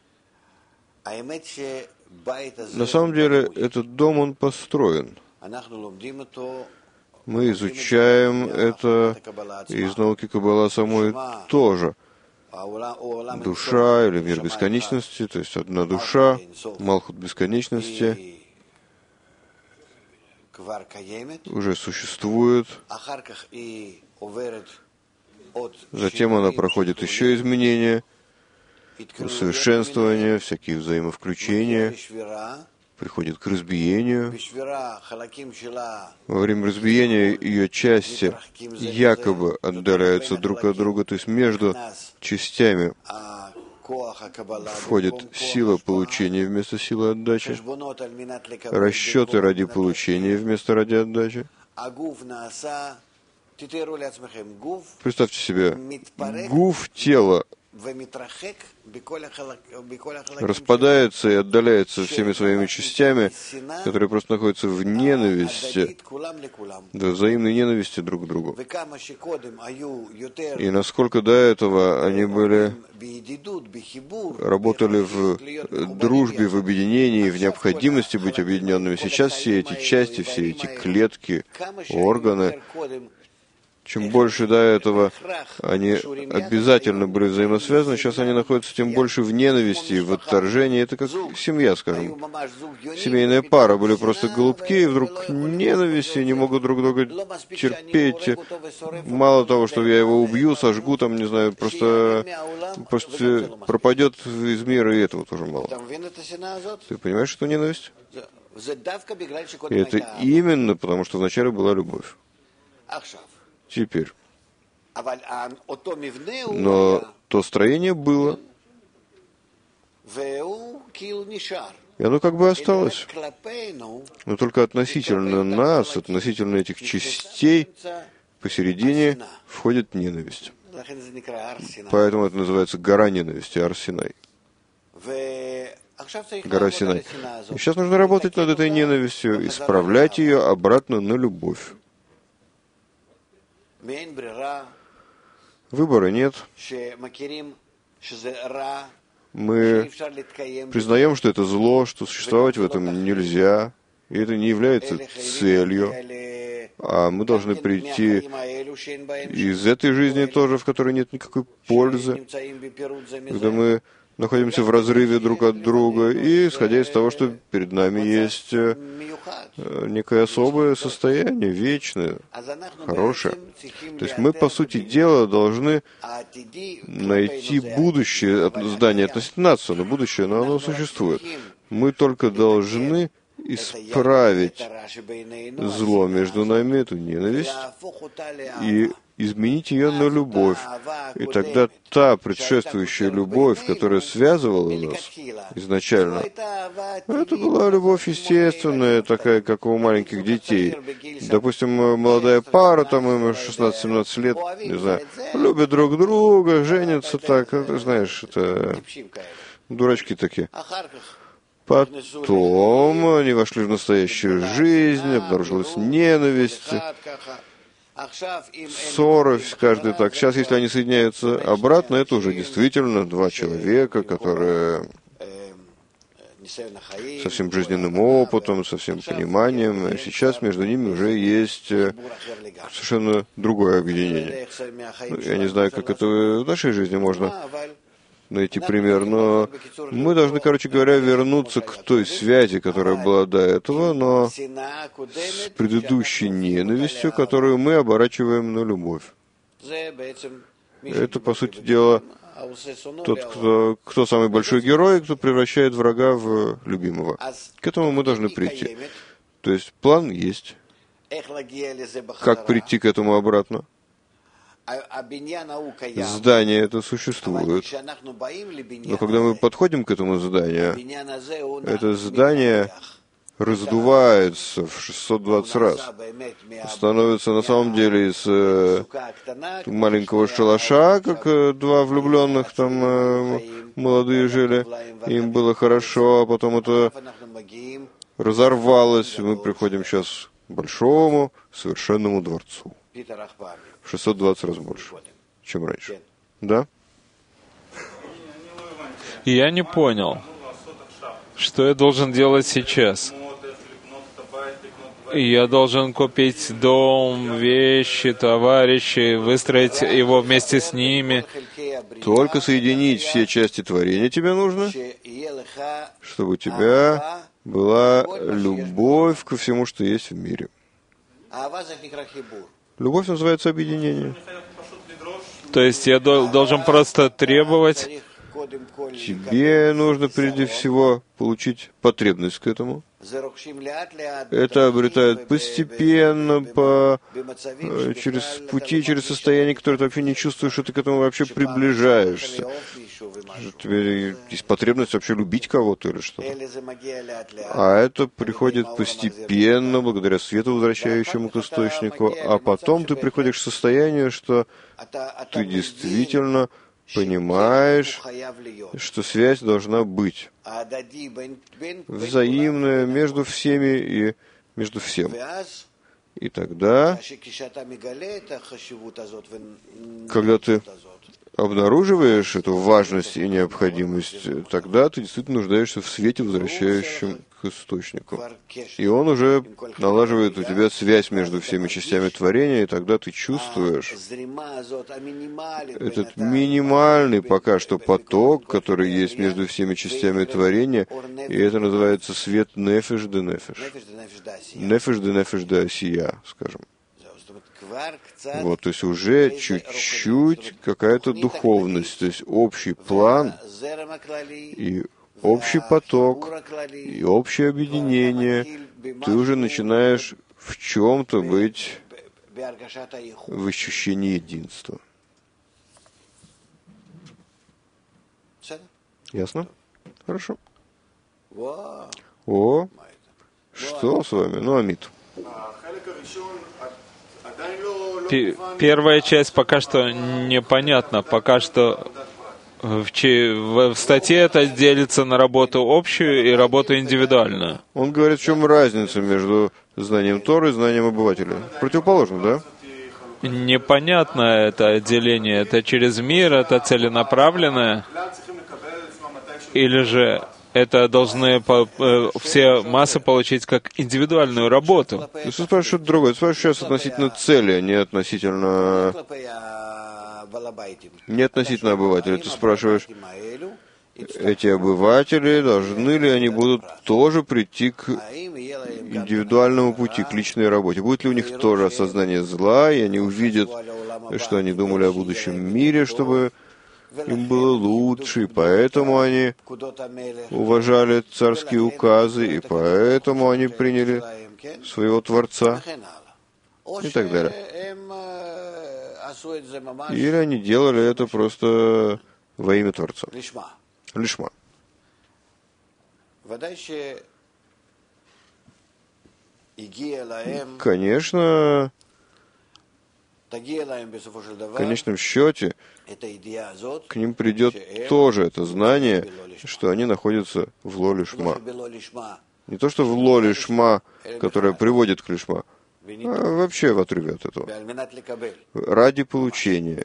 На самом деле, этот дом, он построен. Мы изучаем это из науки Каббала самой тоже. Душа или мир бесконечности, то есть одна душа, Малхут бесконечности, уже существует. Затем она проходит еще изменения, усовершенствования, всякие взаимовключения, приходит к разбиению. Во время разбиения ее части якобы отдаляются друг от друга, то есть между частями входит сила получения вместо силы отдачи, расчеты ради получения вместо ради отдачи. Представьте себе, гуф, тело, распадается и отдаляется всеми своими частями, которые просто находятся в ненависти, до взаимной ненависти друг к другу. И насколько до этого они работали в дружбе, в объединении, в необходимости быть объединенными. Сейчас все эти части, все эти клетки, органы, чем больше до этого они обязательно были взаимосвязаны, сейчас они находятся тем больше в ненависти, в отторжении. Это как семья, скажем. Семейная пара были просто голубки, и вдруг ненависти, не могут друг друга терпеть. Мало того, что я его убью, сожгу, там, не знаю, просто пропадет из мира, и этого тоже мало. Ты понимаешь, что ненависть? И это именно потому, что вначале была любовь. Теперь. Но то строение было, и оно как бы осталось. Но только относительно нас, относительно этих частей, посередине входит ненависть. Поэтому это называется гора ненависти, Ар-Синай. Гора Синай. И сейчас нужно работать над этой ненавистью, исправлять ее обратно на любовь. Выбора нет. Мы признаем, что это зло, что существовать в этом нельзя, и это не является целью. А мы должны прийти из этой жизни тоже, в которой нет никакой пользы, когда мы находимся в разрыве друг от друга, и исходя из того, что перед нами есть некое особое состояние, вечное, хорошее. То есть мы, по сути дела, должны найти будущее здание относительно нас, но будущее, но оно существует. Мы только должны исправить зло между нами, эту ненависть, и изменить ее на любовь. И тогда та предшествующая любовь, которая связывала нас изначально, это была любовь естественная, такая, как у маленьких детей. Допустим, молодая пара, там им 16-17 лет, не знаю, любят друг друга, женятся так, ты знаешь, это дурачки такие. Потом они вошли в настоящую жизнь, обнаружилась ненависть, ссоры, каждый так. Сейчас, если они соединяются обратно, это уже действительно два человека, которые со всем жизненным опытом, со всем пониманием. А сейчас между ними уже есть совершенно другое объединение. Я не знаю, как это в нашей жизни можно найти пример, но мы должны, короче говоря, вернуться к той связи, которая была до этого, но с предыдущей ненавистью, которую мы оборачиваем на любовь. Это, по сути дела, тот, кто самый большой герой, кто превращает врага в любимого. К этому мы должны прийти. То есть план есть. Как прийти к этому обратно? Здание это существует. Но когда мы подходим к этому зданию, это здание раздувается в 620 раз. Становится на самом деле из маленького шалаша, как два влюбленных там молодые жили, им было хорошо, а потом это разорвалось. Мы приходим сейчас к большому, совершенному дворцу. В 620 раз больше, чем раньше. Да? Я не понял, что я должен делать сейчас. Я должен купить дом, вещи, товарищей, выстроить его вместе с ними. Только соединить все части творения тебе нужно, чтобы у тебя была любовь ко всему, что есть в мире. Любовь называется объединение. То есть я должен просто требовать. Тебе нужно прежде всего получить потребность к этому. Это обретают постепенно, через пути, через состояние, которое ты вообще не чувствуешь, что ты к этому вообще приближаешься. У тебя есть потребность вообще любить кого-то или что-то. А это приходит постепенно, благодаря свету, возвращающему к источнику, а потом ты приходишь к состоянию, что ты действительно понимаешь, что связь должна быть взаимная между всеми и между всем. И тогда, когда ты обнаруживаешь эту важность и необходимость, тогда ты действительно нуждаешься в свете, возвращающем к источнику. И он уже налаживает у тебя связь между всеми частями творения, и тогда ты чувствуешь этот минимальный пока что поток, который есть между всеми частями творения, и это называется свет нефеш де нефеш. Нефеш де нефеш де осия, скажем. Вот, то есть уже чуть-чуть какая-то духовность, то есть общий план и общий поток, и общее объединение, ты уже начинаешь в чем-то быть в ощущении единства. Ясно? Хорошо. О, что с вами? Ну, Амит. Первая часть пока что непонятна. Пока что в статье это делится на работу общую и работу индивидуальную. Он говорит, в чем разница между знанием Торы и знанием обывателя. Противоположно, да? Непонятно это отделение. Это через мир, это целенаправленное? Или же это должны все массы получить как индивидуальную работу? Ты спрашиваешь что-то другое. Ты спрашиваешь сейчас относительно цели, а не относительно обывателя. Ты спрашиваешь, эти обыватели, должны ли они будут тоже прийти к индивидуальному пути, к личной работе? Будет ли у них тоже осознание зла, и они увидят, что они думали о будущем мире, чтобы им было лучше, и поэтому они уважали царские указы, и поэтому они приняли своего Творца, и так далее. Или они делали это просто во имя Творца. Лишма. Конечно, в конечном счете к ним придет тоже это знание, что они находятся в ло-лишма. Не то, что в ло-лишма, которое приводит к лишма, а вообще в отрыве от этого. Ради получения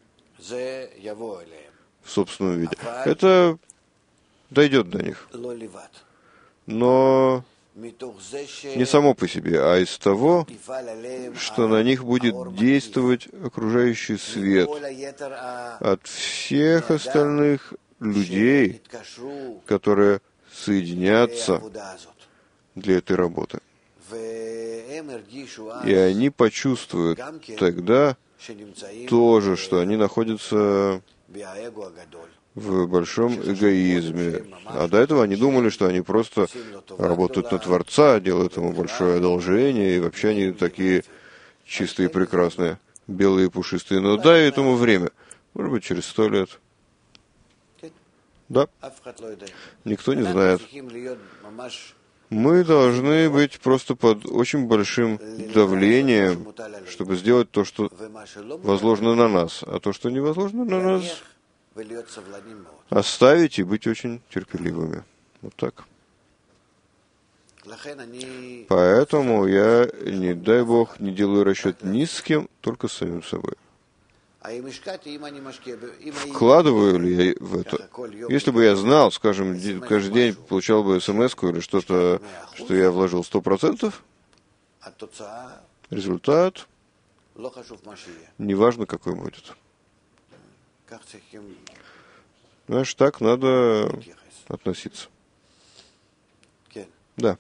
в собственном виде. Это дойдет до них. Но не само по себе, а из того, что на них будет действовать окружающий свет от всех остальных людей, которые соединятся для этой работы. И они почувствуют тогда тоже, что они находятся в большом эгоизме. А до этого они думали, что они просто работают на Творца, делают ему большое одолжение, и вообще они такие чистые и прекрасные, белые и пушистые. Но дай этому время. Может быть, через 100 лет. Да. Никто не знает. Мы должны быть просто под очень большим давлением, чтобы сделать то, что возложено на нас. А то, что не возложено на нас, оставить и быть очень терпеливыми. Вот так. Поэтому я, не дай Бог, не делаю расчет ни с кем, только с самим собой. Вкладываю ли я в это? Если бы я знал, скажем, каждый день получал бы смс-ку или что-то, что я вложил 100%, результат, неважно какой будет. Знаешь, так надо относиться. Да.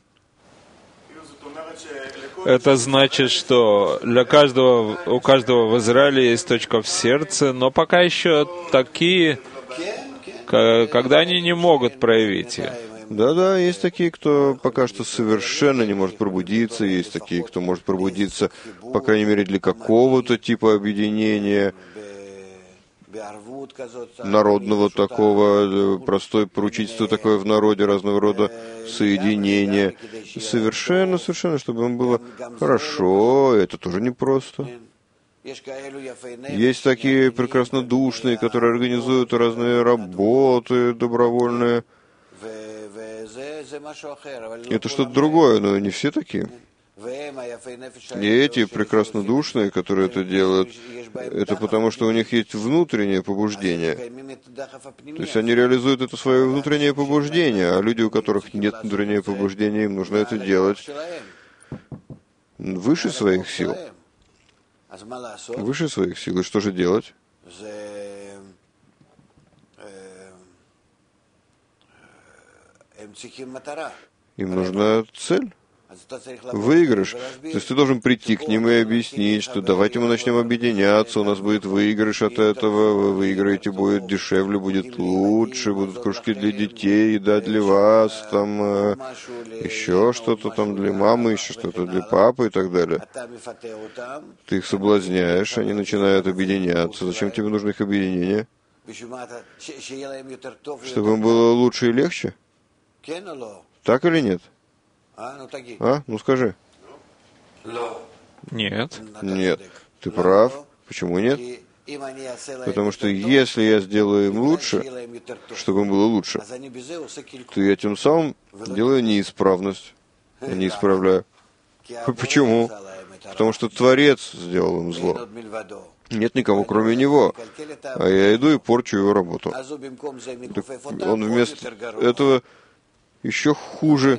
Это значит, что у каждого в Израиле есть точка в сердце, но пока еще такие, когда они не могут проявить ее. Да, есть такие, кто пока что совершенно не может пробудиться, есть такие, кто может пробудиться, по крайней мере, для какого-то типа объединения, народного такого, простое поручительство такое в народе, разного рода соединения. Совершенно, чтобы им было хорошо, это тоже непросто. Есть такие прекраснодушные, которые организуют разные работы добровольные. Это что-то другое, но не все такие. И эти прекраснодушные, которые это делают, это потому, что у них есть внутреннее побуждение. То есть они реализуют это свое внутреннее побуждение, а люди, у которых нет внутреннего побуждения, им нужно это делать выше своих сил. Выше своих сил. И что же делать? Им нужна цель. Выигрыш. То есть ты должен прийти к ним и объяснить, что давайте мы начнем объединяться, у нас будет выигрыш от этого, вы выиграете, будет дешевле, будет лучше, будут кружки для детей, еда для вас, там еще что-то там для мамы, еще что-то для папы и так далее. Ты их соблазняешь, они начинают объединяться. Зачем тебе нужно их объединение? Чтобы им было лучше и легче? Так или нет? Ну скажи. Нет. Нет. Ты прав. Почему нет? Потому что если я сделаю им лучше, чтобы им было лучше, то я тем самым делаю неисправность, а не исправляю. Почему? Потому что Творец сделал им зло. Нет никого, кроме него. А я иду и порчу его работу. Так он вместо этого еще хуже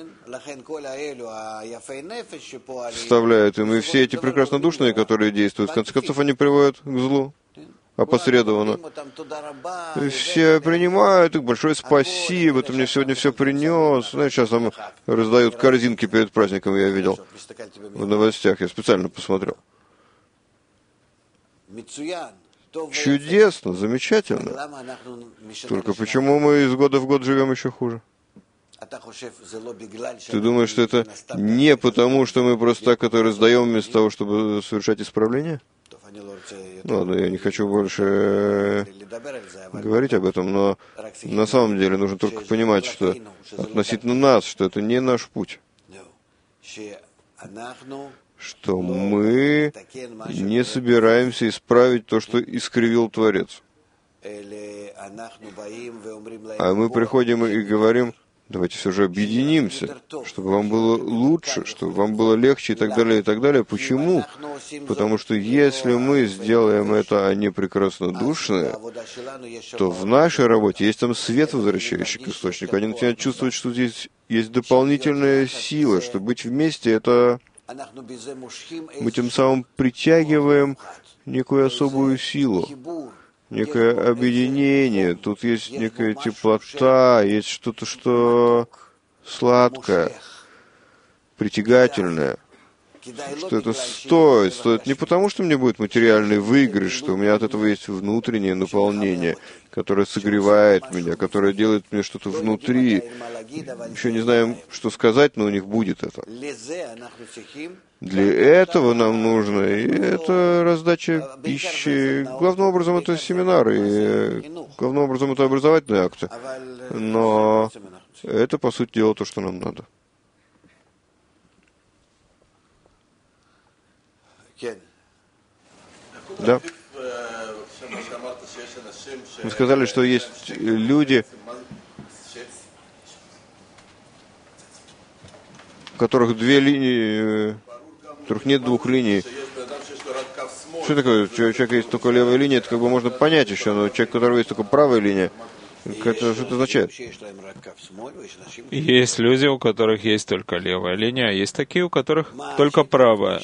вставляют им. И все эти прекраснодушные, которые действуют, в конце концов, они приводят к злу опосредованно. И все принимают их, большое спасибо, ты мне сегодня все принес. Знаешь, сейчас там раздают корзинки перед праздником, я видел в новостях, я специально посмотрел. чудесно, замечательно. Только почему мы из года в год живем еще хуже? Ты думаешь, что это не потому, что мы просто так это раздаем вместо того, чтобы совершать исправление? Ну ладно, я не хочу больше говорить об этом, но на самом деле нужно только понимать, что относительно нас, что это не наш путь. Что мы не собираемся исправить то, что искривил Творец. А мы приходим и говорим: давайте все же объединимся, чтобы вам было лучше, чтобы вам было легче и так далее, и так далее. Почему? Потому что если мы сделаем это, а не прекраснодушные, то в нашей работе есть там свет, возвращающий к источнику. Они начинают чувствовать, что здесь есть дополнительная сила, что быть вместе — это... Мы тем самым притягиваем некую особую силу, некое объединение, тут есть некая теплота, есть что-то, что сладкое, притягательное, что это стоит не потому, что мне будет материальный выигрыш, что у меня от этого есть внутреннее наполнение, которое согревает меня, которое делает мне что-то внутри. Еще не знаем, что сказать, но у них будет это. Для этого нам нужно, и это раздача пищи. Главным образом это семинары, и главным образом это образовательные акты. Но это, по сути дела, то, что нам надо. Да. Вы сказали, что есть люди, у которых две линии, у которых нет двух линий. Что такое? У человека есть только левая линия, это как бы можно понять еще, но человек, у которого есть только правая линия, что это означает? Есть люди, у которых есть только левая линия, а есть такие, у которых только правая.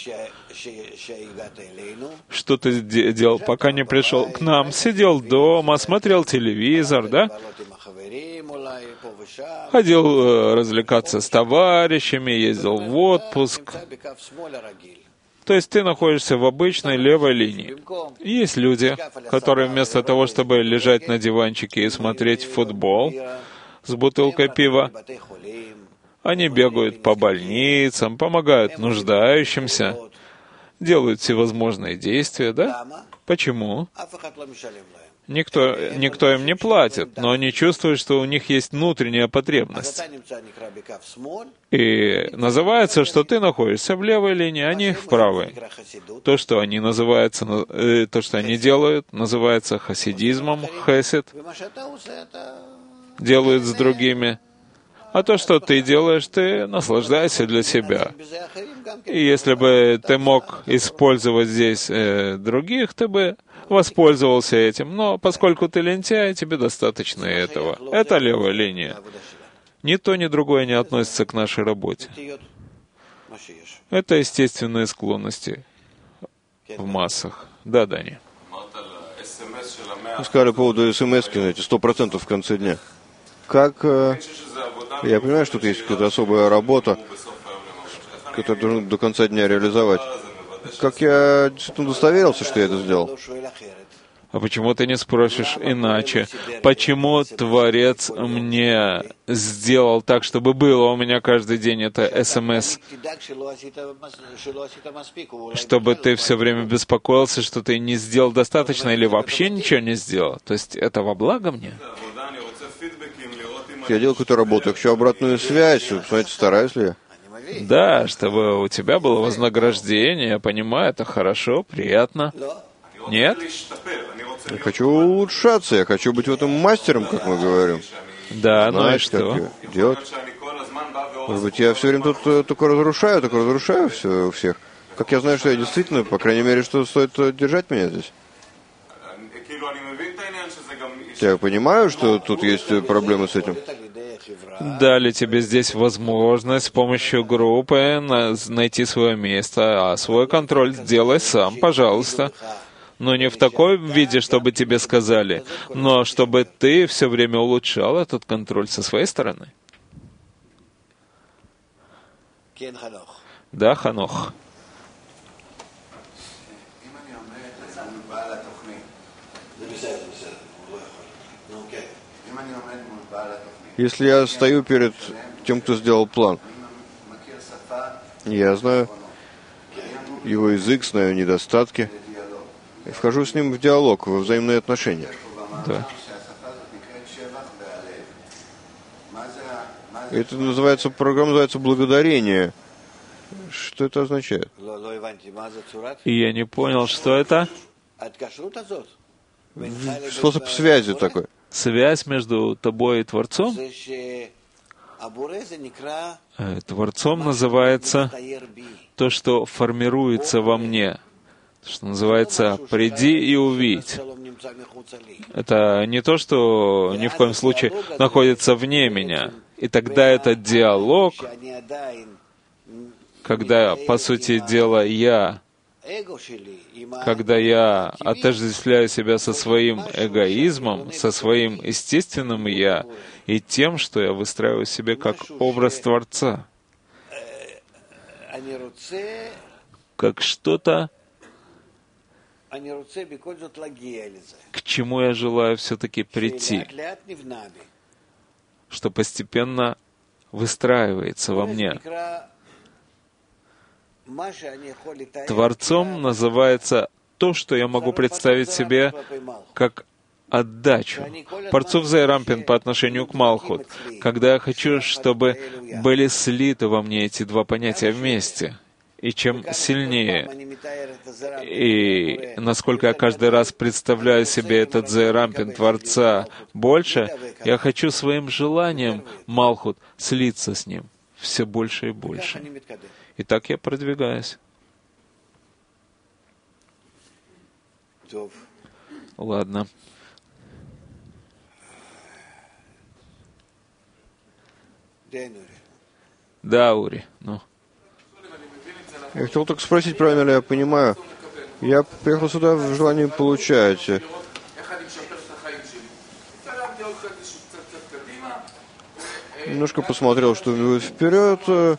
Что ты делал, пока не пришел к нам? Сидел дома, смотрел телевизор, да? Ходил развлекаться с товарищами, ездил в отпуск. То есть ты находишься в обычной левой линии. Есть люди, которые вместо того, чтобы лежать на диванчике и смотреть футбол с бутылкой пива, они бегают по больницам, помогают нуждающимся, делают всевозможные действия, да? Почему? Никто им не платит, но они чувствуют, что у них есть внутренняя потребность. И называется, что ты находишься в левой линии, а не в правой. То, что они делают, называется хасидизмом, хесед, делают с другими. А то, что ты делаешь, ты наслаждаешься для себя. И если бы ты мог использовать здесь других, ты бы воспользовался этим. Но поскольку ты лентяй, тебе достаточно этого. Это левая линия. Ни то, ни другое не относится к нашей работе. Это естественные склонности в массах. Да, Дани. Вы сказали по поводу СМС-ки, знаете, 100% в конце дня. Как... Я понимаю, что тут есть какая-то особая работа, которую должен до конца дня реализовать. Как я действительно удостоверился, что я это сделал? А почему ты не спросишь иначе? Почему Творец мне сделал так, чтобы было у меня каждый день это СМС? Чтобы ты все время беспокоился, что ты не сделал достаточно или вообще ничего не сделал? То есть это во благо мне? Я делаю какую-то работу, я хочу обратную связь, смотрите, стараюсь ли я? Да, чтобы у тебя было вознаграждение, я понимаю, это хорошо, приятно. Нет? Я хочу улучшаться, я хочу быть в этом мастером, как мы говорим. Да, знаешь, ну и что? Как делать? Может быть, я все время тут только разрушаю всех. Как я знаю, что я действительно, по крайней мере, что стоит держать меня здесь. Я понимаю, что тут есть проблемы с этим. Дали тебе здесь возможность с помощью группы найти свое место, а свой контроль сделай сам, пожалуйста. Но не в таком виде, чтобы тебе сказали, но чтобы ты все время улучшал этот контроль со своей стороны. Да, Ханох. Если я стою перед тем, кто сделал план, я знаю его язык, знаю недостатки, и вхожу с ним в диалог, во взаимные отношения. Да. Это называется, программа называется «Благодарение». Что это означает? И я не понял, что это. Способ связи такой. Связь между тобой и Творцом. Творцом называется то, что формируется во мне, что называется «приди и увидь». Это не то, что ни в коем случае находится вне меня. И тогда этот диалог, когда, по сути дела, когда я отождествляю себя со своим эгоизмом, со своим естественным «я», и тем, что я выстраиваю себе как образ Творца, как что-то, к чему я желаю все-таки прийти, что постепенно выстраивается во мне. Творцом называется то, что я могу представить себе как отдачу. Парцуф Зеирампин по отношению к Малхут. Когда я хочу, чтобы были слиты во мне эти два понятия вместе. И чем сильнее, и насколько я каждый раз представляю себе этот Зеирампин Творца больше, я хочу своим желанием, Малхут, слиться с ним все больше и больше. И так я продвигаюсь. Ладно. Да, Ури, ну. Я хотел только спросить, правильно ли я понимаю. Я приехал сюда в желании получать. Немножко посмотрел, что будет вперед.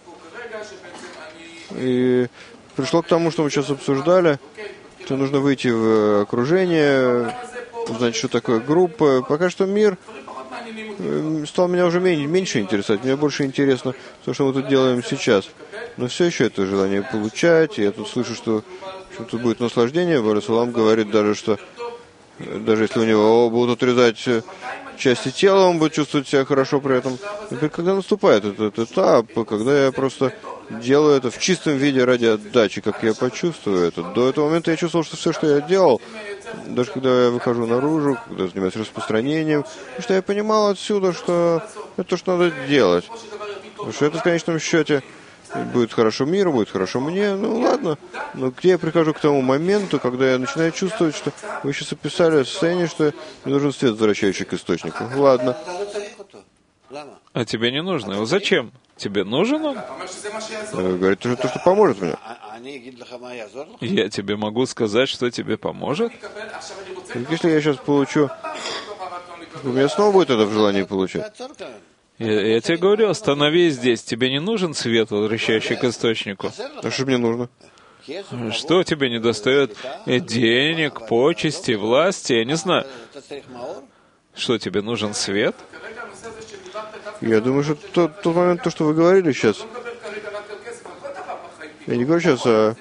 И пришло к тому, что мы сейчас обсуждали, что нужно выйти в окружение, узнать, что такое группа. Пока что мир стал меня уже меньше интересовать. Мне больше интересно то, что мы тут делаем сейчас. Но все еще это желание получать. И я тут слышу, что тут будет наслаждение. Барасалам говорит даже, что даже если у него будут отрезать части тела, он будет чувствовать себя хорошо при этом. Теперь, когда наступает этот этап, когда я просто делаю это в чистом виде ради отдачи, как я почувствую это. До этого момента я чувствовал, что все, что я делал, даже когда я выхожу наружу, когда занимаюсь распространением, что я понимал отсюда, что это то, что надо делать. Потому что это в конечном счете будет хорошо миру, будет хорошо мне, ну ладно. Но где я прихожу к тому моменту, когда я начинаю чувствовать, что вы сейчас описали состояние, что мне нужен свет, возвращающий к источнику. Ладно. А тебе не нужно его? Зачем? Тебе нужен он? Говорит, это то, что поможет мне. Я тебе могу сказать, что тебе поможет? Если я сейчас получу, у меня снова будет это в желании получать. Я тебе говорю, остановись здесь. Тебе не нужен свет, возвращающий к источнику? А что мне нужно? Что тебе не достает? Денег, почести, власти? Я не знаю. Что, тебе нужен свет? Я думаю, что тот момент, то, что вы говорили сейчас, я не говорю сейчас о...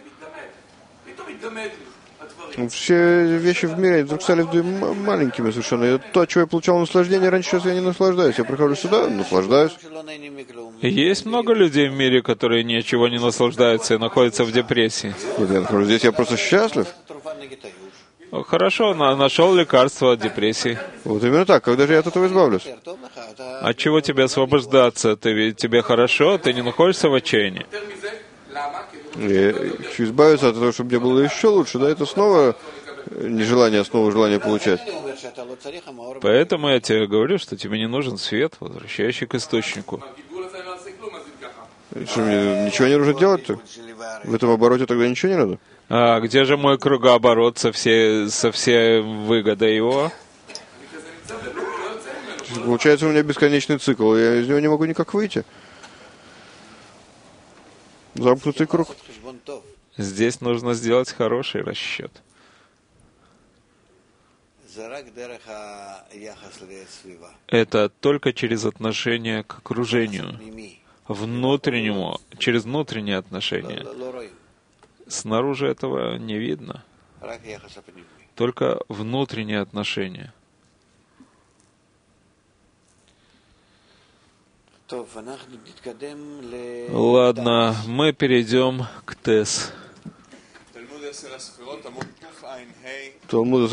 Все вещи в мире вдруг стали маленькими совершенно. И то, от чего я получал наслаждение, раньше сейчас я не наслаждаюсь. Я прихожу сюда, наслаждаюсь. Есть много людей в мире, которые ничего не наслаждаются и находятся в депрессии. Нет, я нахожусь здесь, я просто счастлив. Хорошо, нашел лекарство от депрессии. Вот именно так. Когда же я от этого избавлюсь? От чего тебе освобождаться? Тебе хорошо? Ты не находишься в отчаянии? Я хочу избавиться от того, чтобы мне было еще лучше. Да, это снова нежелание, а снова желание получать. Поэтому я тебе говорю, что тебе не нужен свет, возвращающий к источнику. Что, мне ничего не нужно делать-то? В этом обороте тогда ничего не надо? А где же мой кругооборот со всей выгодой его? Получается, у меня бесконечный цикл, я из него не могу никак выйти. Замкнутый круг. Здесь нужно сделать хороший расчет. Это только через отношение к окружению, внутреннему, через внутренние отношения. Снаружи этого не видно. Только внутренние отношения. Ладно, мы перейдем к ТЭС. Талмуд